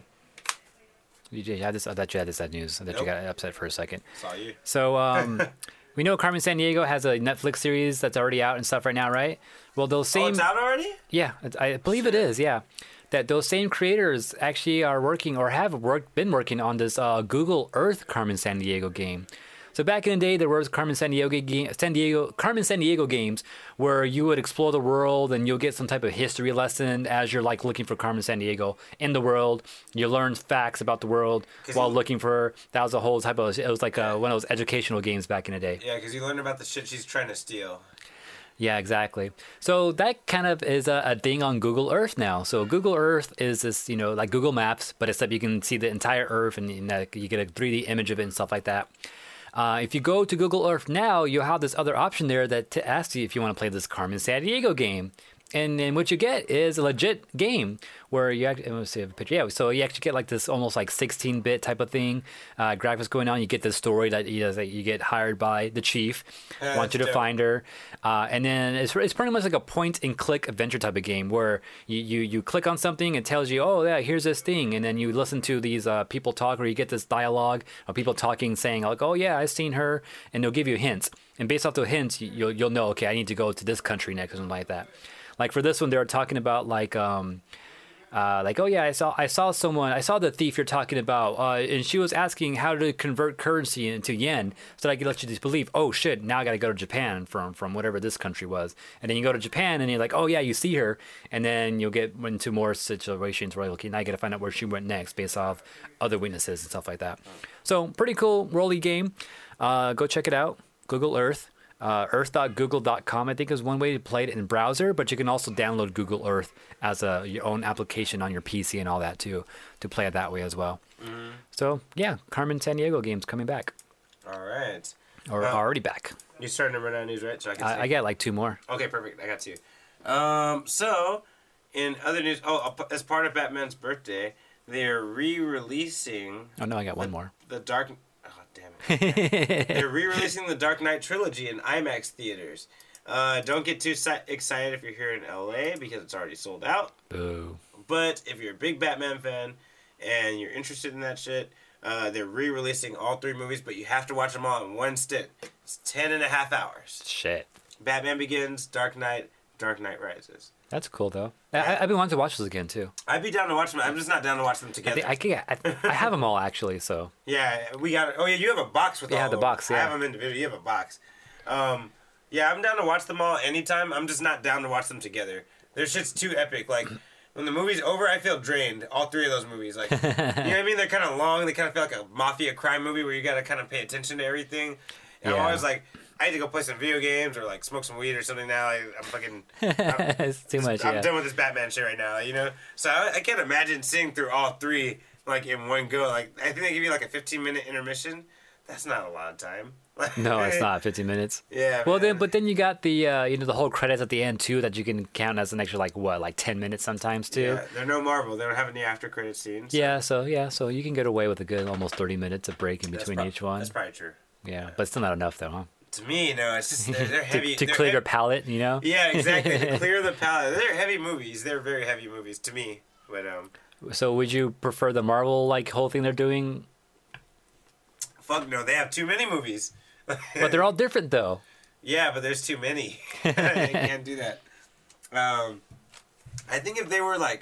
You did- you had this. I thought you had this that news. I thought you Nope. got upset for a second. Saw you. So um, we know Carmen Sandiego has a Netflix series that's already out and stuff right now, right? Well, those Oh, same. it's out already? Yeah, it's- I believe it is. Yeah, that those same creators actually are working or have worked been working on this uh, Google Earth Carmen Sandiego game. So back in the day, there was Carmen Sandiego game, San Diego, Carmen Sandiego games where you would explore the world and you'll get some type of history lesson as you're like looking for Carmen Sandiego in the world. You learn facts about the world 'Cause while you- looking for her. That was a whole type of. It was like uh one of those educational games back in the day. Yeah, because you learn about the shit she's trying to steal. Yeah, exactly. So that kind of is a, a thing on Google Earth now. So Google Earth is this, you know, like Google Maps, but except you can see the entire Earth and you, know, you get a three D image of it and stuff like that. Uh, if you go to Google Earth now, you'll have this other option there that to ask you if you want to play this Carmen Sandiego game. And then what you get is a legit game where you actually, let's see a picture. Yeah, so you actually get like this almost like sixteen bit type of thing, uh, graphics going on. You get this story that you, know, that you get hired by the chief, Yeah, want you to that's dope. find her, uh, and then it's it's pretty much like a point and click adventure type of game where you, you you click on something, it tells you, oh yeah, here's this thing, and then you listen to these uh, people talk, or you get this dialogue of people talking, saying like, oh yeah, I've seen her, and they'll give you hints, and based off the hints, you- you'll you'll know, okay, I need to go to this country next, or something like that. Like for this one, they were talking about like, um, uh, like, oh yeah, I saw, I saw someone, I saw the thief you're talking about, uh, and she was asking how to convert currency into yen, so that I could let you disbelieve. Oh shit, now I got to go to Japan from from whatever this country was, and then you go to Japan and you're like, oh yeah, you see her, and then you'll get into more situations where okay, now you got to find out where she went next based off other witnesses and stuff like that. So pretty cool roly game. Uh, go check it out. Google Earth. Uh, earth dot google dot com I think is one way to play it in browser, but you can also download Google Earth as a your own application on your P C and all that too to play it that way as well. Mm-hmm. So yeah, Carmen Sandiego games coming back All right. or Uh, already back. You're starting to run out of news, right? So I can see. I, I got like two more. Okay, perfect. I got you. Um, so, in other news, oh, as part of Batman's birthday, they're re-releasing Oh no, I got one more. the Dark. Oh, damn it! They're re-releasing the Dark Knight trilogy in IMAX theaters. Uh, don't get too si- excited if you're here in L A because it's already sold out. Boo. But if you're a big Batman fan and you're interested in that shit, uh, they're re-releasing all three movies, but you have to watch them all in one stint. It's ten and a half hours. Shit. Batman Begins, Dark Knight, Dark Knight Rises. That's cool though. I, I- I've been wanting to watch this again too. I'd be down to watch them. I'm just not down to watch them I, together. think, I, can, I, I have them all actually. So Yeah, we got it. Oh, yeah, you have a box with Yeah, all the of box, them. I yeah. have them individually. You have a box. Um, yeah, I'm down to watch them all anytime. I'm just not down to watch them together. Their shit's too epic. Like, when the movie's over, I feel drained. All three of those movies. Like, you know what I mean? They're kind of long. They kind of feel like a mafia crime movie where you got to kind of pay attention to everything. And I'm Yeah. always like, I need to go play some video games or, like, smoke some weed or something now. I, I'm fucking... it's too much. I'm Yeah. done with this Batman shit right now, you know? So I, I can't imagine sitting through all three, like, in one go. Like, I think they give you, like, a fifteen-minute intermission. That's not a lot of time. No, it's not fifteen minutes. Yeah. Well, man. then, but then you got the uh, you know the whole credits at the end too that you can count as an extra like what like ten minutes sometimes too. Yeah, they're no Marvel. They don't have any after credit scenes. so Yeah, so yeah, so you can get away with a good almost thirty minutes of break in that's between prob- each one. That's probably true. Yeah, but still not enough though, huh? To me, no, it's just they're, they're To, heavy. to they're clear heavy- your palate, you know. Yeah, exactly. To clear the palate. They're heavy movies. They're very heavy movies to me. But um, So would you prefer the Marvel like whole thing they're doing? fuck no, they have too many movies. But they're all different though. Yeah, but there's too many. I can't do that. Um, I think if they were like,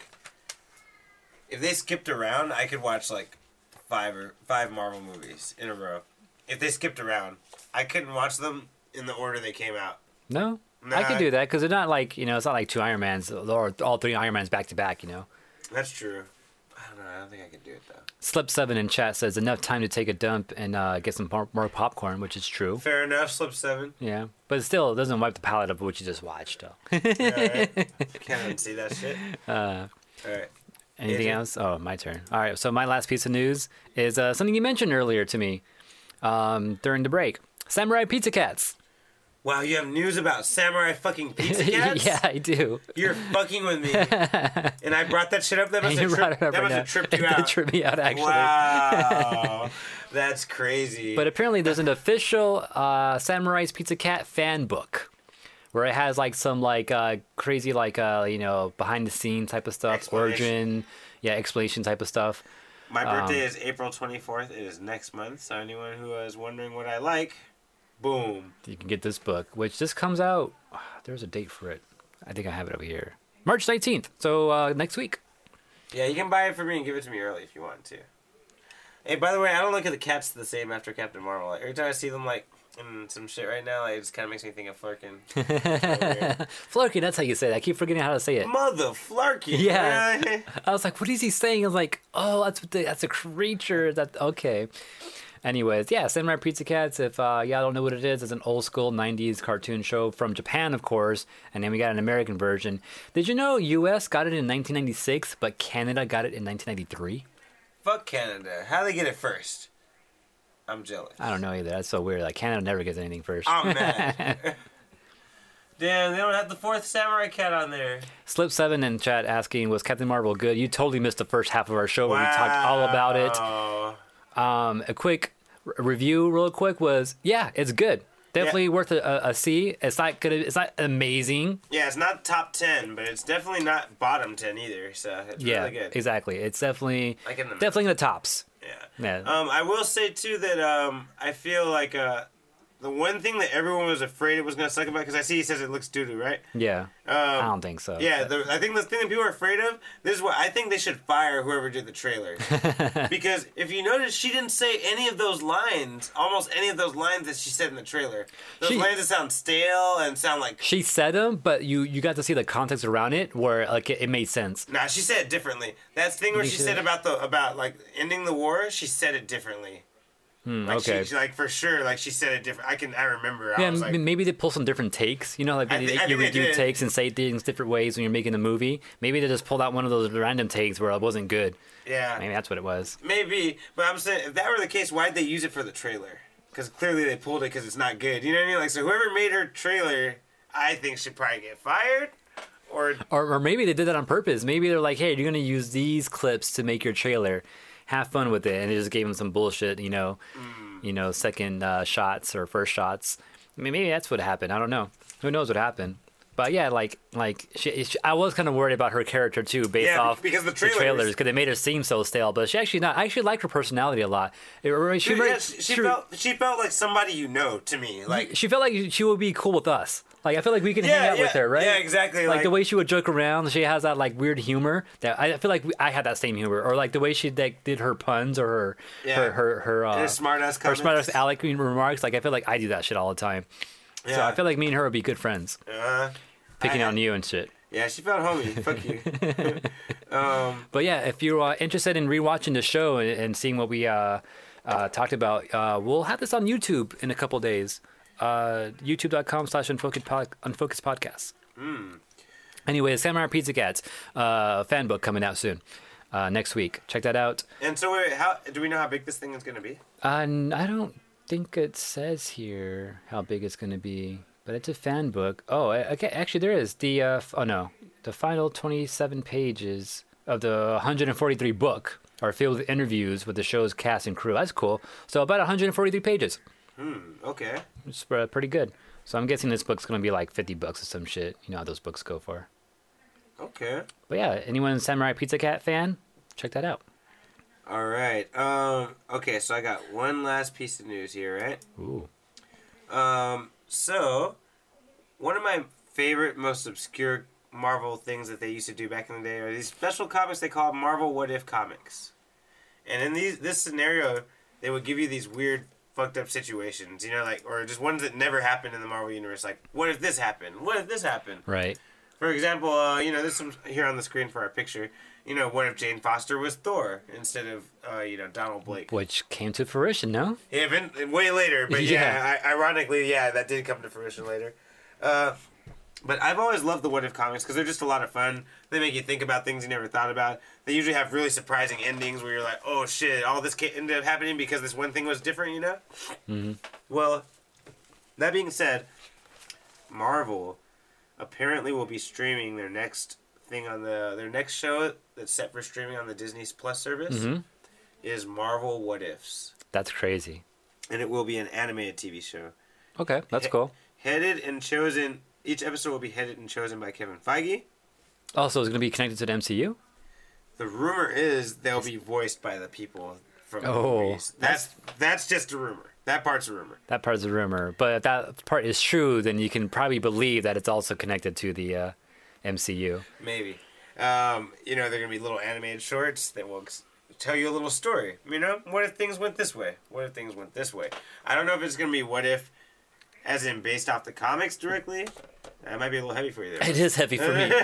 if they skipped around, I could watch like five or five Marvel movies in a row. If they skipped around, I couldn't watch them in the order they came out. No, Nah, I can do that because they're not like you know it's not like two Iron Mans or all three Iron Mans back to back. You know. That's true. I don't know. I don't think I could do it though. Slip seven in chat says enough time to take a dump and uh, get some por- more popcorn, which is true. Fair enough. Slip seven. Yeah, but still, it doesn't wipe the palate of what you just watched. Though. Yeah, right? Can't unsee that shit. Uh, All right. anything Adrian? else? Oh, my turn. All right. So my last piece of news is uh, something you mentioned earlier to me um, during the break. Samurai Pizza Cats. Wow, you have news about samurai fucking pizza cats? Yeah, I do. You're fucking with me. And I brought that shit up. That must And have you brought tripped, it up that right must now. have tripped you It out. tripped me out, actually. Wow. That's crazy. But apparently, there's an official uh, Samurai's Pizza Cat fan book where it has like some like uh, crazy like uh, you know behind the scenes type of stuff, Explanation. origin, yeah, explanation type of stuff. My birthday um, is April twenty-fourth. It is next month. So anyone who is wondering what I like, boom. You can get this book, which just comes out. There's a date for it. I think I have it over here, March nineteenth. So uh, next week. Yeah, you can buy it for me and give it to me early if you want to. Hey, by the way, I don't look at the cats the same after Captain Marvel. Like, every time I see them like in some shit right now, like, it just kind of makes me think of Flurkin. Flurky, that's how you say it. I keep forgetting how to say it. Mother Flurkin. Yeah. Really? I was like, what is he saying? I was like, oh, that's what the, that's a creature. That okay. Anyways, yeah, Samurai Pizza Cats. If uh, y'all don't know what it is, it's an old school nineties cartoon show from Japan, of course, and then we got an American version. Did you know U S got it in nineteen ninety-six, but Canada got it in nineteen ninety-three? Fuck Canada. How they get it first? I'm jealous. I don't know either. That's so weird. Like Canada never gets anything first. I'm mad. Damn, they don't have the fourth samurai cat on there. Slip seven in chat asking, was Captain Marvel good? You totally missed the first half of our show where we talked all about it. Wow. Um, a quick r- review, real quick, was yeah, it's good. Definitely Yeah. worth a, a, a C. It's not good. It's not amazing. Yeah, it's not top ten, but it's definitely not bottom ten either. So it's Yeah, really good. exactly. It's definitely Like in the definitely in the tops. Yeah. Yeah. Um, I will say too that um, I feel like uh, the one thing that everyone was afraid it was gonna suck about, because I see he says it looks doo doo, right? Yeah, I Um, don't think so. yeah, but- the, I think the thing that people are afraid of. This is what I think they should fire whoever did the trailer, because if you notice, she didn't say any of those lines, almost any of those lines that she said in the trailer. Those She- lines that sound stale and sound like. she said them, but you you got to see the context around it where like it, it made sense. Nah, she said it differently. That thing where think she she said did? about the about like ending the war, she said it differently. Hmm, Like okay. she, she- like for sure, like she said it different. I can I remember. I Yeah, was m- like, maybe they pull some different takes. You know, like I maybe thi- I you think they redo did. takes and say things different ways when you're making the movie. Maybe they just pulled out one of those random takes where it wasn't good. yeah, Maybe that's what it was. maybe. But I'm saying if that were the case, why'd they use it for the trailer? Because clearly they pulled it because it's not good. You know what I mean? Like so, whoever made her trailer, I think should probably get fired. Or Or, or maybe they did that on purpose. Maybe they're like, hey, you're going to use these clips to make your trailer. Have fun with it. And they just gave them some bullshit, you know, you know, second uh, shots or first shots. I mean, maybe that's what happened. I don't know. Who knows what happened? But yeah, like, like she, she, I was kind of worried about her character too, based Yeah, off because the trailers- trailers, because they made her seem so stale. But she actually not. I actually like her personality a lot. It, she, yeah, she, she felt she felt like somebody you know to me. Like she felt like she would be cool with us. Like I feel like we can Yeah, hang out with yeah, her, right? yeah, exactly, Like, like- the way she would joke around, she has that like weird humor. That I feel like we, I had that same humor, or like the way she like, did her puns or her Yeah. her her her, uh, her smart ass her comments. smart ass Alec remarks. Like I feel like I do that shit all the time. So Yeah. I feel like me and her would be good friends, Uh, picking I- on you and shit. yeah, she felt homie. Fuck you. um, But yeah, if you're uh, interested in rewatching the show and, and seeing what we uh, uh, talked about, uh, we'll have this on YouTube in a couple days. Uh, YouTube.com slash Unfocused pod- Unfocused Podcast. Hmm. Anyway, Samurai Pizza Cats uh, fan book coming out soon. Uh, next week. Check that out. and so, wait, how do we know how big this thing is gonna be? Uh, n- I don't think it says here how big it's going to be, but it's a fan book. Oh, I- okay, actually there is the. Uh, f- oh no, the final twenty-seven pages of the one hundred forty-three book are filled with interviews with the show's cast and crew. That's cool. So about one hundred forty-three pages. Okay. It's uh, pretty good. So I'm guessing this book's going to be like fifty bucks or some shit. You know how those books go for. Okay. But yeah, anyone Samurai Pizza Cat fan, check that out. All right. Um. Okay. So I got one last piece of news here, right? Ooh. Um. So, one of my favorite, most obscure Marvel things that they used to do back in the day are these special comics they call Marvel What If comics. And in these this scenario, they would give you these weird, fucked up situations, you know, like, or just ones that never happened in the Marvel universe. Like, what if this happened? What if this happened? Right. For example, uh, you know, this is here on the screen for our picture. You know, what if Jane Foster was Thor instead of, uh, you know, Donald Blake? Which came to fruition, no? Yeah, been, way later, but yeah, Yeah. I, ironically, yeah, that did come to fruition later. Uh, but I've always loved the What If comics because they're just a lot of fun. They make you think about things you never thought about. They usually have really surprising endings where you're like, oh shit, all this ca- ended up happening because this one thing was different, you know? Mm-hmm. Well, that being said, Marvel apparently will be streaming their next thing on the their next show that's set for streaming on the Disney Plus service Mm-hmm. is Marvel What Ifs, That's crazy. and it will be an animated T V show. Okay, that's He- cool. Headed and chosen. Each episode will be headed and chosen by Kevin Feige. Also, it's going to be connected to the M C U? The rumor is they'll be voiced by the people from the Oh, movies. That's that's just a rumor. That part's a rumor. That part's a rumor. But if that part is true, then you can probably believe that it's also connected to the uh, M C U. Maybe. Um, you know, they're gonna be little animated shorts that will ex- tell you a little story. You know, what if things went this way? What if things went this way? I don't know if it's gonna be what if, as in based off the comics directly. That might be a little heavy for you there. It is heavy for me.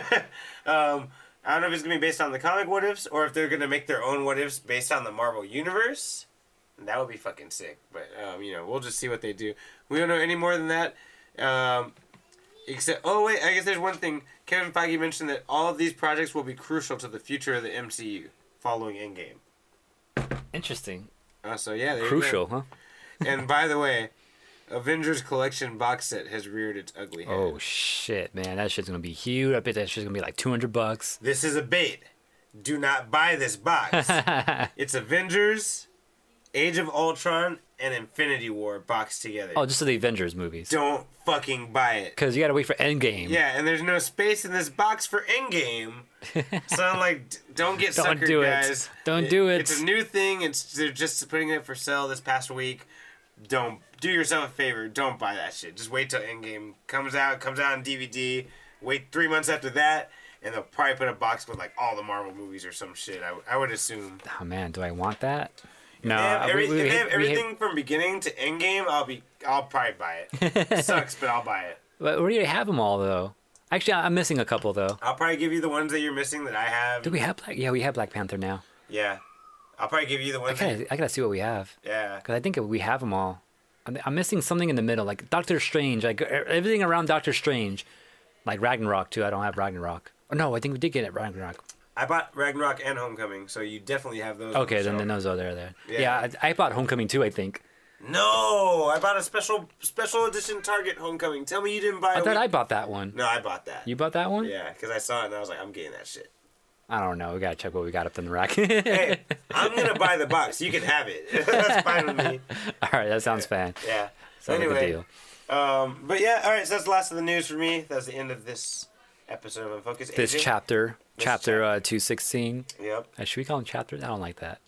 um, I don't know if it's gonna be based on the comic what ifs or if they're gonna make their own what ifs based on the Marvel universe. That would be fucking sick. But um, you know, we'll just see what they do. We don't know any more than that. Um, except, oh wait, I guess there's one thing. Kevin Feige mentioned that all of these projects will be crucial to the future of the M C U following Endgame. Interesting. Uh, so yeah, there you Crucial, go. huh? And by the way, Avengers Collection box set has reared its ugly head. Oh, shit, man. That shit's going to be huge. I bet that shit's going to be like two hundred bucks. This is a bait. Do not buy this box. It's Avengers, Age of Ultron, and Infinity War boxed together. Oh, just the Avengers movies. Don't fucking buy it. Because you got to wait for Endgame. Yeah, and there's no space in this box for Endgame. So I'm like, d- don't get Don't suckered, do it. guys. Don't do it. It's a new thing. It's they're just putting it for sale this past week. Don't do yourself a favor. Don't buy that shit. Just wait till Endgame comes out. Comes out on D V D. Wait three months after that, and they'll probably put a box with like all the Marvel movies or some shit. I, w- I would assume. Oh, man. Do I want that? No. They have, uh, every, we- we if they hate- have we everything hate- from beginning to Endgame. I'll be. I'll probably buy it. Sucks, but I'll buy it. But we already have them all, though. Actually, I'm missing a couple, though. I'll probably give you the ones that you're missing that I have. Do we have Black? Yeah, we have Black Panther now. Yeah. I'll probably give you the I ones. that, gotta, I gotta see what we have. yeah. Because I think we have them all. I'm, I'm missing something in the middle, like Doctor Strange, like e- everything around Doctor Strange, like Ragnarok too. I don't have Ragnarok. Oh no, I think we did get it Ragnarok. I bought Ragnarok and Homecoming, so you definitely have those. on Okay, the then, shelf. then those are there. There. Yeah. Yeah, I, I bought Homecoming too. I think. No, I bought a special special edition Target Homecoming. Tell me you didn't buy. I it. thought I bought that one. No, I bought that. You bought that one? Yeah, because I saw it and I was like, I'm getting that shit. I don't know. We gotta check what we got up in the rack. Hey, I'm gonna buy the box. You can have it. That's fine with me. All right, that sounds fan. Yeah. Sounds like a anyway, deal. um, but yeah, all right. So that's the last of the news for me. That's the end of this episode of Unfocused. This A J? chapter, This chapter chap- uh, two sixteen. Yep. Uh, should we call them chapters? I don't like that.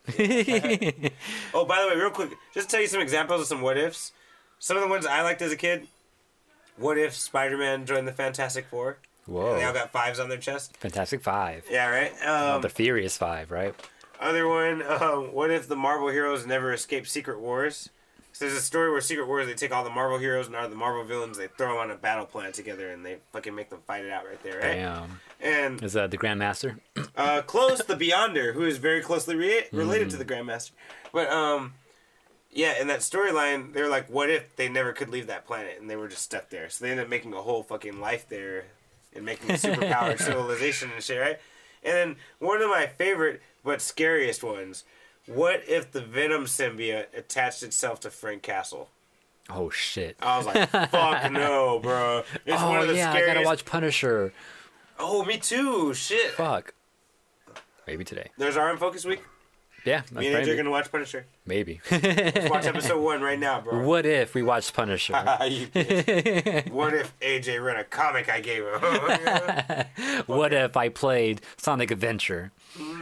Oh, by the way, real quick, just to tell you some examples of some what ifs. Some of the ones I liked as a kid. What if Spider-Man joined the Fantastic Four? And they all Whoa. got fives on their chest. Fantastic Five. Yeah, right. Oh, Um, the Furious Five, right? Other one. Um, what if the Marvel heroes never escape Secret Wars? So there's a story where Secret Wars, they take all the Marvel heroes and all the Marvel villains, they throw them on a battle plan together, and they fucking make them fight it out right there, right? Damn. And Is that the Grandmaster? uh, Close, the Beyonder, who is very closely re- related to the Grandmaster. But, um, yeah, in that storyline, they were like, what if they never could leave that planet, and they were just stuck there? So they ended up making a whole fucking life there, and making a superpowered civilization and shit, right? And then one of my favorite but scariest ones What if the Venom symbiote attached itself to Frank Castle? Oh shit. I was like, fuck no, bro. It's Oh one of the yeah, scariest. I gotta watch Punisher. Oh, me too. Shit. Fuck. Maybe today. There's our Focus Week. Yeah, Me and A J are gonna watch Punisher. maybe. Let's watch episode one right now, bro. What if we watched Punisher? You bitch. What if A J read a comic I gave him? What if I played Sonic Adventure?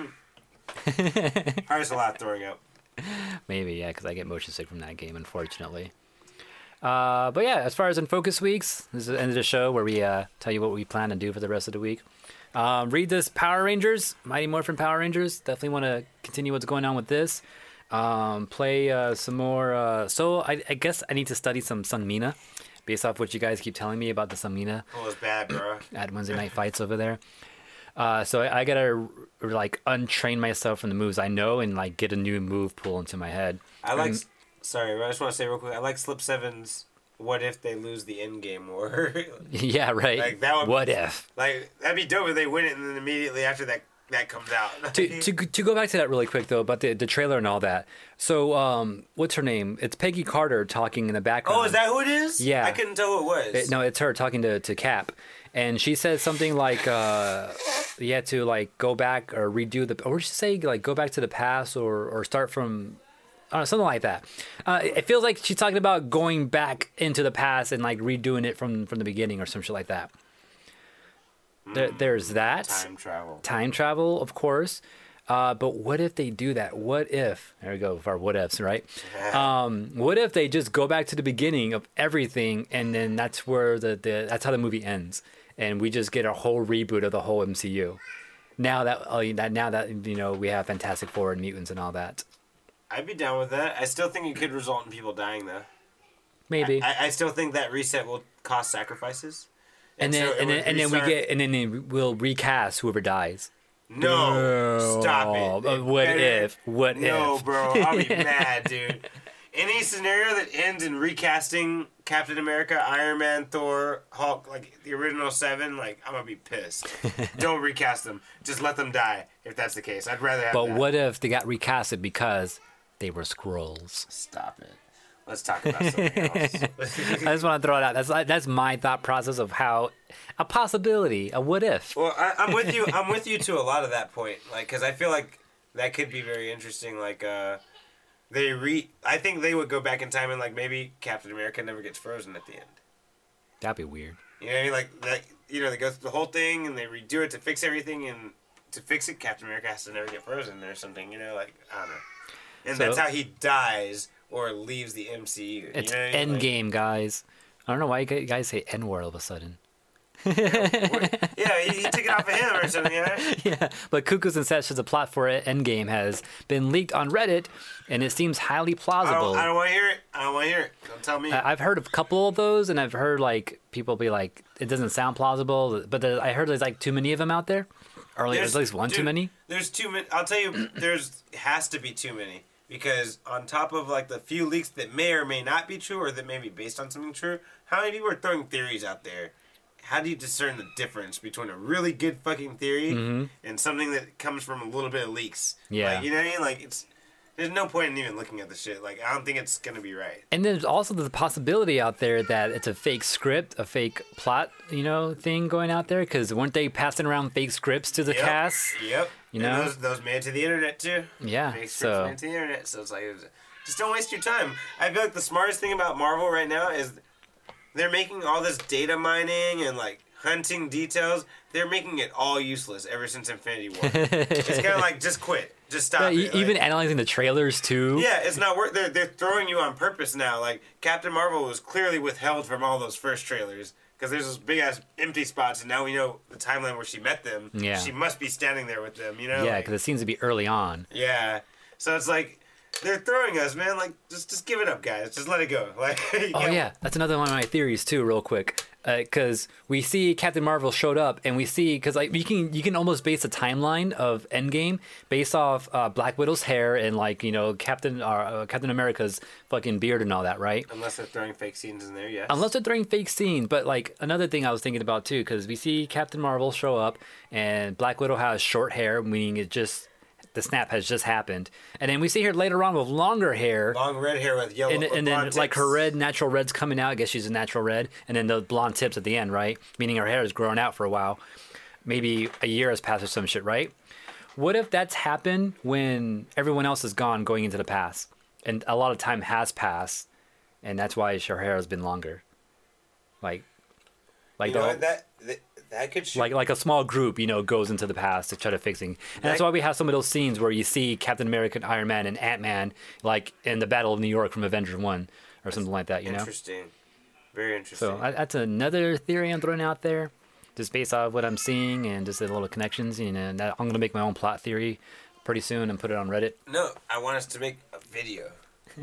There's a lot throwing up. Maybe, yeah, because I get motion sick from that game, unfortunately. Uh, but yeah, as far as in Focus Weeks, this is the end of the show where we uh, tell you what we plan to do for the rest of the week. Um, read this Power Rangers, Mighty Morphin Power Rangers. Definitely want to continue what's going on with this. Um, play uh, some more. Uh, so I, I guess I need to study some Sunmina, based off what you guys keep telling me about the Sunmina Oh, it's bad, bro. at Wednesday night fights over there. Uh, so I, I gotta r- like untrain myself from the moves I know and like get a new move pool into my head. I like. And- Sorry, I just want to say real quick. I like Slip Seven's. What if they lose the end game war? yeah, right. Like, that would- what if? Like that'd be dope if they win it, and then immediately after that, that comes out. to, to to go back to that really quick though about the the trailer and all that. So um, what's her name? It's Peggy Carter talking in the background. Oh, is that who it is? Yeah. I couldn't tell who it was. It- no, it's her talking to to Cap, and she said something like, uh, "You had to like go back or redo the." Or did she say like go back to the past or or start from? I don't know, something like that. Uh, it feels like she's talking about going back into the past and like redoing it from from the beginning or some shit like that. There, there's that. Time travel. Time travel, of course. Uh, but what if they do that? What if? There we go for our what ifs, right? Um, what if they just go back to the beginning of everything, and then that's where the, the that's how the movie ends, and we just get a whole reboot of the whole M C U. Now that uh, that now that you know we have Fantastic Four and mutants and all that, I'd be down with that. I still think it could result in people dying, though. maybe. I, I still think that reset will cost sacrifices. and then so it and then would and then we restart- get and then we'll recast whoever dies. No, stop it. Uh, what Better- if? What No, if? bro, I'll be mad, dude. Any scenario that ends in recasting Captain America, Iron Man, Thor, Hulk, like the original seven, like I'm gonna be pissed. Don't recast them. Just let them die. If that's the case, I'd rather have But that. what if they got recasted because they were scrolls? Stop it. Let's talk about something else. I just want to throw it out. That's that's my thought process of how a possibility, a what if. Well, I, I'm with you. I'm with you to a lot of that point. Like, because I feel like that could be very interesting. Like, uh, they re. I think they would go back in time and like maybe Captain America never gets frozen at the end. That'd be weird. You know what I mean? Like, like you know, they go through the whole thing and they redo it to fix everything, and to fix it, Captain America has to never get frozen or something. You know, like I don't know. And So- that's how he dies or leaves the M C U. It's you know what I mean? Like, Endgame, guys. I don't know why you guys say N word all of a sudden. yeah, he, he took it off of him or something. You know? Yeah, but Cuckoos and Sessions, the plot for it, Endgame, has been leaked on Reddit, and it seems highly I plausible. don't, I don't want to hear it. I don't want to hear it. Don't tell me. I- I've heard of a couple of those, and I've heard like people be like, it doesn't sound plausible, but there, I heard there's like too many of them out there. Or like, there's, at least one too dude, many. There's too many. I'll tell you, there's has to be too many because on top of like the few leaks that may or may not be true or that may be based on something true, how many people are throwing theories out there? How do you discern the difference between a really good fucking theory and something that comes from a little bit of leaks? Yeah. Like, you know what I mean? Like it's there's no point in even looking at the shit. Like I don't think it's gonna be right. And there's also the possibility out there that it's a fake script, a fake plot, you know, thing going out there. Because weren't they passing around fake scripts to the Yep. cast? Yep. You And know? those those made it to the internet too. Yeah, Fake scripts so- made it to the internet. So it's like it was, just don't waste your time. I feel like the smartest thing about Marvel right now is they're making all this data mining and like hunting details. They're making it all useless ever since Infinity War. It's kind of like just quit, just stop. Yeah, it. e- Like, even analyzing the trailers too. yeah, it's not worth. They're they're throwing you on purpose now. Like Captain Marvel was clearly withheld from all those first trailers because there's those big ass empty spots, and now we know the timeline where she met them. Yeah. She must be standing there with them. You know. Yeah, Like, because it seems to be early on. yeah. So it's like they're throwing us, man. Like just just give it up, guys. Just let it go. Like. you Oh can't- yeah, that's another one of my theories too, real quick. Because we see Captain Marvel showed up, and we see because like you can you can almost base a timeline of Endgame based off uh, Black Widow's hair and like you know Captain uh, uh, Captain America's fucking beard and all that, right? Unless they're throwing fake scenes in there, yes. Unless they're throwing fake scenes, but like another thing I was thinking about too, because we see Captain Marvel show up, and Black Widow has short hair, meaning it just the snap has just happened, and then we see her later on with longer hair. Long red hair with yellow. And, with and then blonde like tips. her red natural red's coming out. I guess she's a natural red, and then the blonde tips at the end, right? Meaning her hair has grown out for a while. Maybe a year has passed or some shit, right? What if that's happened when everyone else is gone, going into the past, and a lot of time has passed, and that's why her hair has been longer, like, like You the know what, that, that that could shoot. like like a small group, you know, goes into the past to try to fixing. And that's That- why we have some of those scenes where you see Captain America, and Iron Man, and Ant Man, like in the Battle of New York from Avengers One, or something like that. You know. Interesting. Very interesting. So that- that's another theory I'm throwing out there, just based off what I'm seeing and just a little connections. You know, and that, I'm gonna make my own plot theory pretty soon and put it on Reddit. no, I want us to make a video.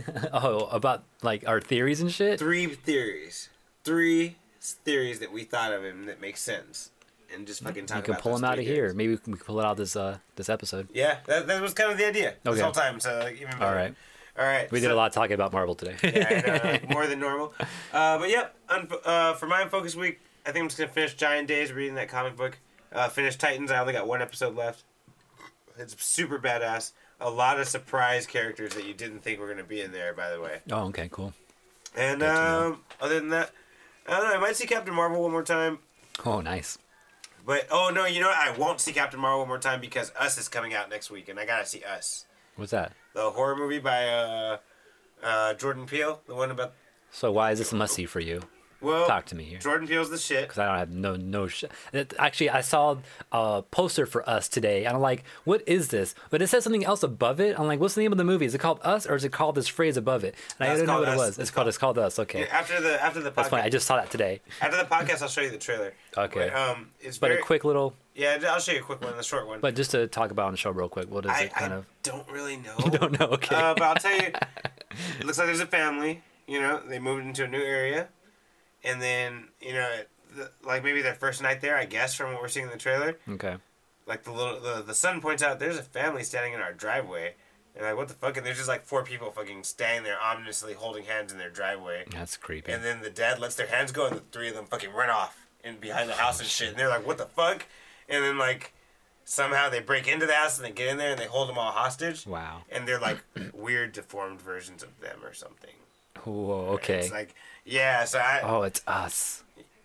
Oh, about like our theories and shit. Three theories. Three theories that we thought of and that make sense. And just fucking talk You can about pull those them out three of here. theories. Maybe we can, we can pull it out this uh this episode. Yeah, that, that was kind of the idea this Okay. whole time. So like, even better. All right. All right. We did so- a lot of talking about Marvel today. Yeah, I know, like, more than normal. Uh, but yeah, un- uh, for my Unfocused week, I think I'm just gonna finish Giant Days, reading that comic book. Uh, finish Titans. I only got one episode left. It's super badass. A lot of surprise characters that you didn't think were gonna be in there, by the way. Oh, okay, cool. And Good to know. um, other than that, I don't know. I might see Captain Marvel one more time. Oh, nice. But oh no, you know what? I won't see Captain Marvel one more time because Us is coming out next week, and I gotta see Us, What's that? the horror movie by uh, uh, Jordan Peele, the one about. So why is this a must see for you? Well, Talk to me here. Jordan Peele's the shit. Because I don't have no no sh- it- Actually, I saw a poster for Us today, and I'm like, what is this? But it says something else above it. I'm like, what's the name of the movie? Is it called Us, or is it called this phrase above it? And No, I it's didn't know called what it Us. was. It's It's called It's called Us. Okay, After the after the podcast, that's funny. I just saw that today. after the podcast, I'll show you the trailer. Okay. But, um, it's But very, a quick little, Yeah, I'll show you a quick one, the short one. but just to talk about on the show real quick. What is I, it kind I of? don't really know. You don't know? Okay. Uh, but I'll tell you, it looks like there's a family. You know, they moved into a new area, and then you know, the, like maybe their first night there, I guess, from what we're seeing in the trailer. Okay. Like the little the, the son points out, there's a family standing in our driveway, and like what the fuck? And there's just like four people fucking standing there ominously holding hands in their driveway. That's creepy. And then the dad lets their hands go, and the three of them fucking run off and behind the house and shit. And they're like, "What the fuck?" And then like somehow they break into the house and they get in there and they hold them all hostage. Wow. And they're like weird deformed versions of them or something. Whoa. Okay. It's like yeah, so I. Oh, it's Us.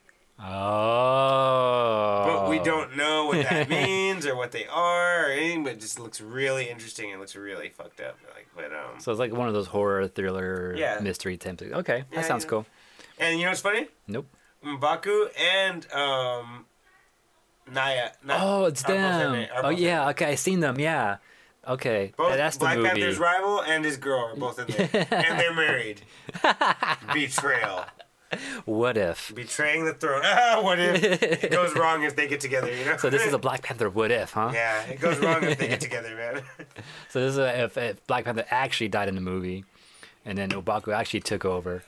Oh. But we don't know what that means or what they are or anything. But it just looks really interesting and looks really fucked up. Like, but um. So it's like one of those horror thriller Yeah. mystery type things. Okay, that Yeah, sounds you know. cool. And you know what's funny? Nope. M'Baku and um. Naya. Na- Oh, it's are both in them. it- are Oh both in yeah, it. okay, I seen them. Yeah. Okay, Both that's the Black movie. Panther's rival and his girl are both in there, and they're married. Betrayal, What if? betraying the throne. Ah, what if it goes wrong if they get together? You know. So this is a Black Panther what if, huh? Yeah, it goes wrong if they get together, man. So this is a, if, if Black Panther actually died in the movie, and then Obaku actually took over.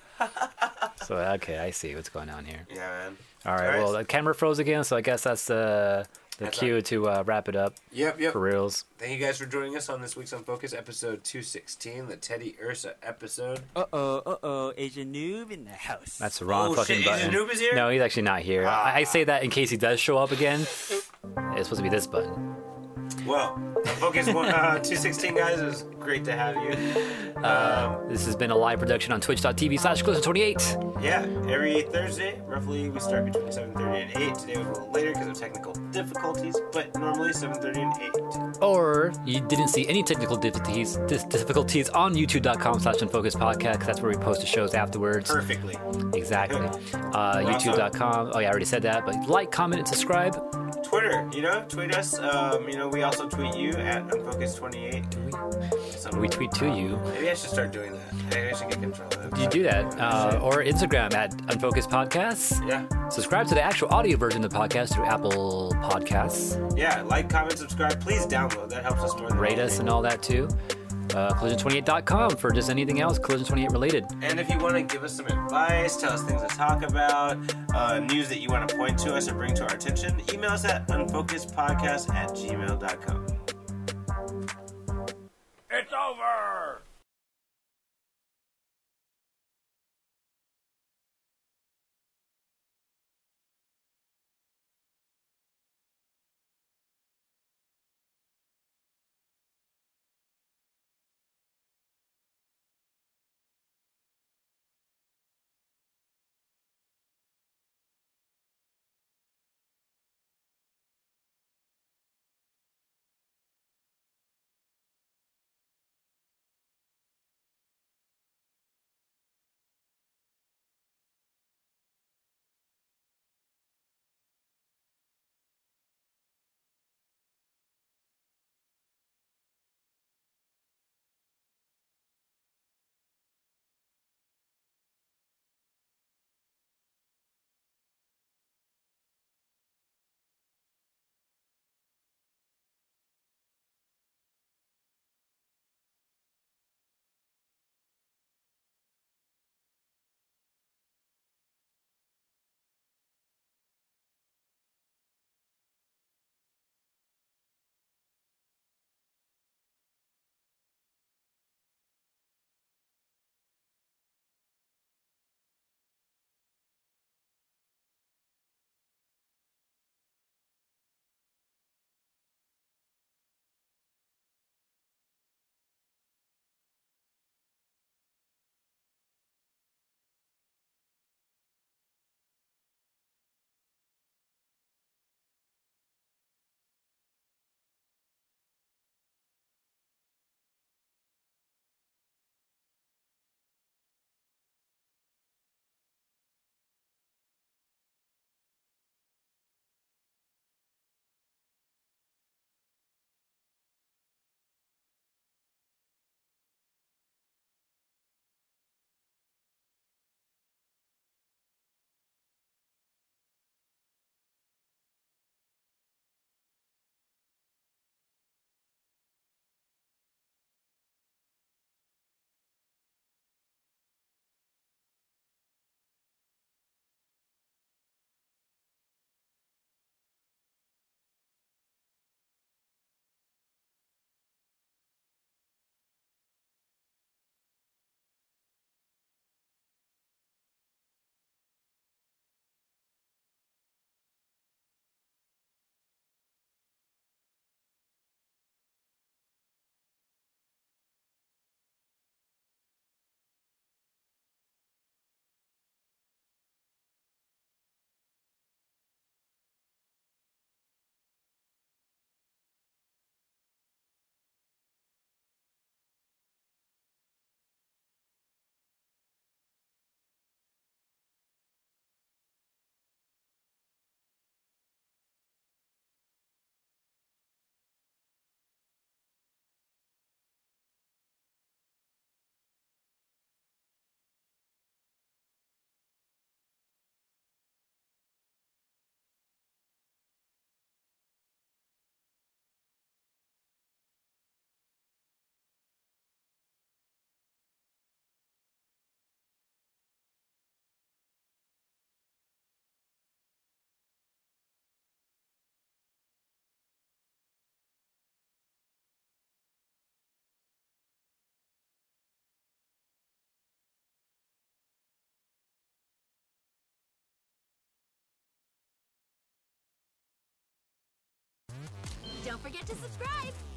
So okay, I see what's going on here. Yeah, man. All right, All right. well the camera froze again, so I guess that's the the That's cue to uh, wrap it up Yep, yep. for reals. Thank you guys for joining us on this week's Unfocus episode two sixteen, the Teddy Ursa episode. Uh oh, uh oh, Asian noob in the house. That's the wrong Oh, fucking shit, Asian button. Noob is here? No, he's actually not here. Ah. I, I say that in case he does show up again. It's supposed to be this button. Well, Unfocus one, uh, two sixteen, guys. It was great to have you. Um, This has been a live production on twitch.tv slash closer28. yeah, every Thursday, roughly, we start between seven thirty and eight. Today was a little later because of technical difficulties, but normally seven thirty and eight. Or you didn't see any technical difficulties dis- difficulties on youtube.com slash unfocused podcast, because that's where we post the shows afterwards. Perfectly. Exactly. Uh, youtube dot com. Oh, yeah, I already said that. But like, comment, and subscribe. Twitter, you know, tweet us. Um, you know, we also tweet you at unfocus twenty-eight. We tweet to you. Maybe I should start doing that. Maybe I should get control of that. You do that. Uh, or Instagram at Unfocused Podcasts. Yeah. Subscribe to the actual audio version of the podcast through Apple Podcasts. Yeah, like, comment, subscribe. Please download. That helps us more than Rate us anything. and all that too. Uh, collision twenty-eight dot com for just anything else Collision twenty-eight related. And if you want to give us some advice, tell us things to talk about, uh, news that you want to point to us or bring to our attention, email us at unfocusedpodcast at gmail dot com. It's over! Don't forget to subscribe.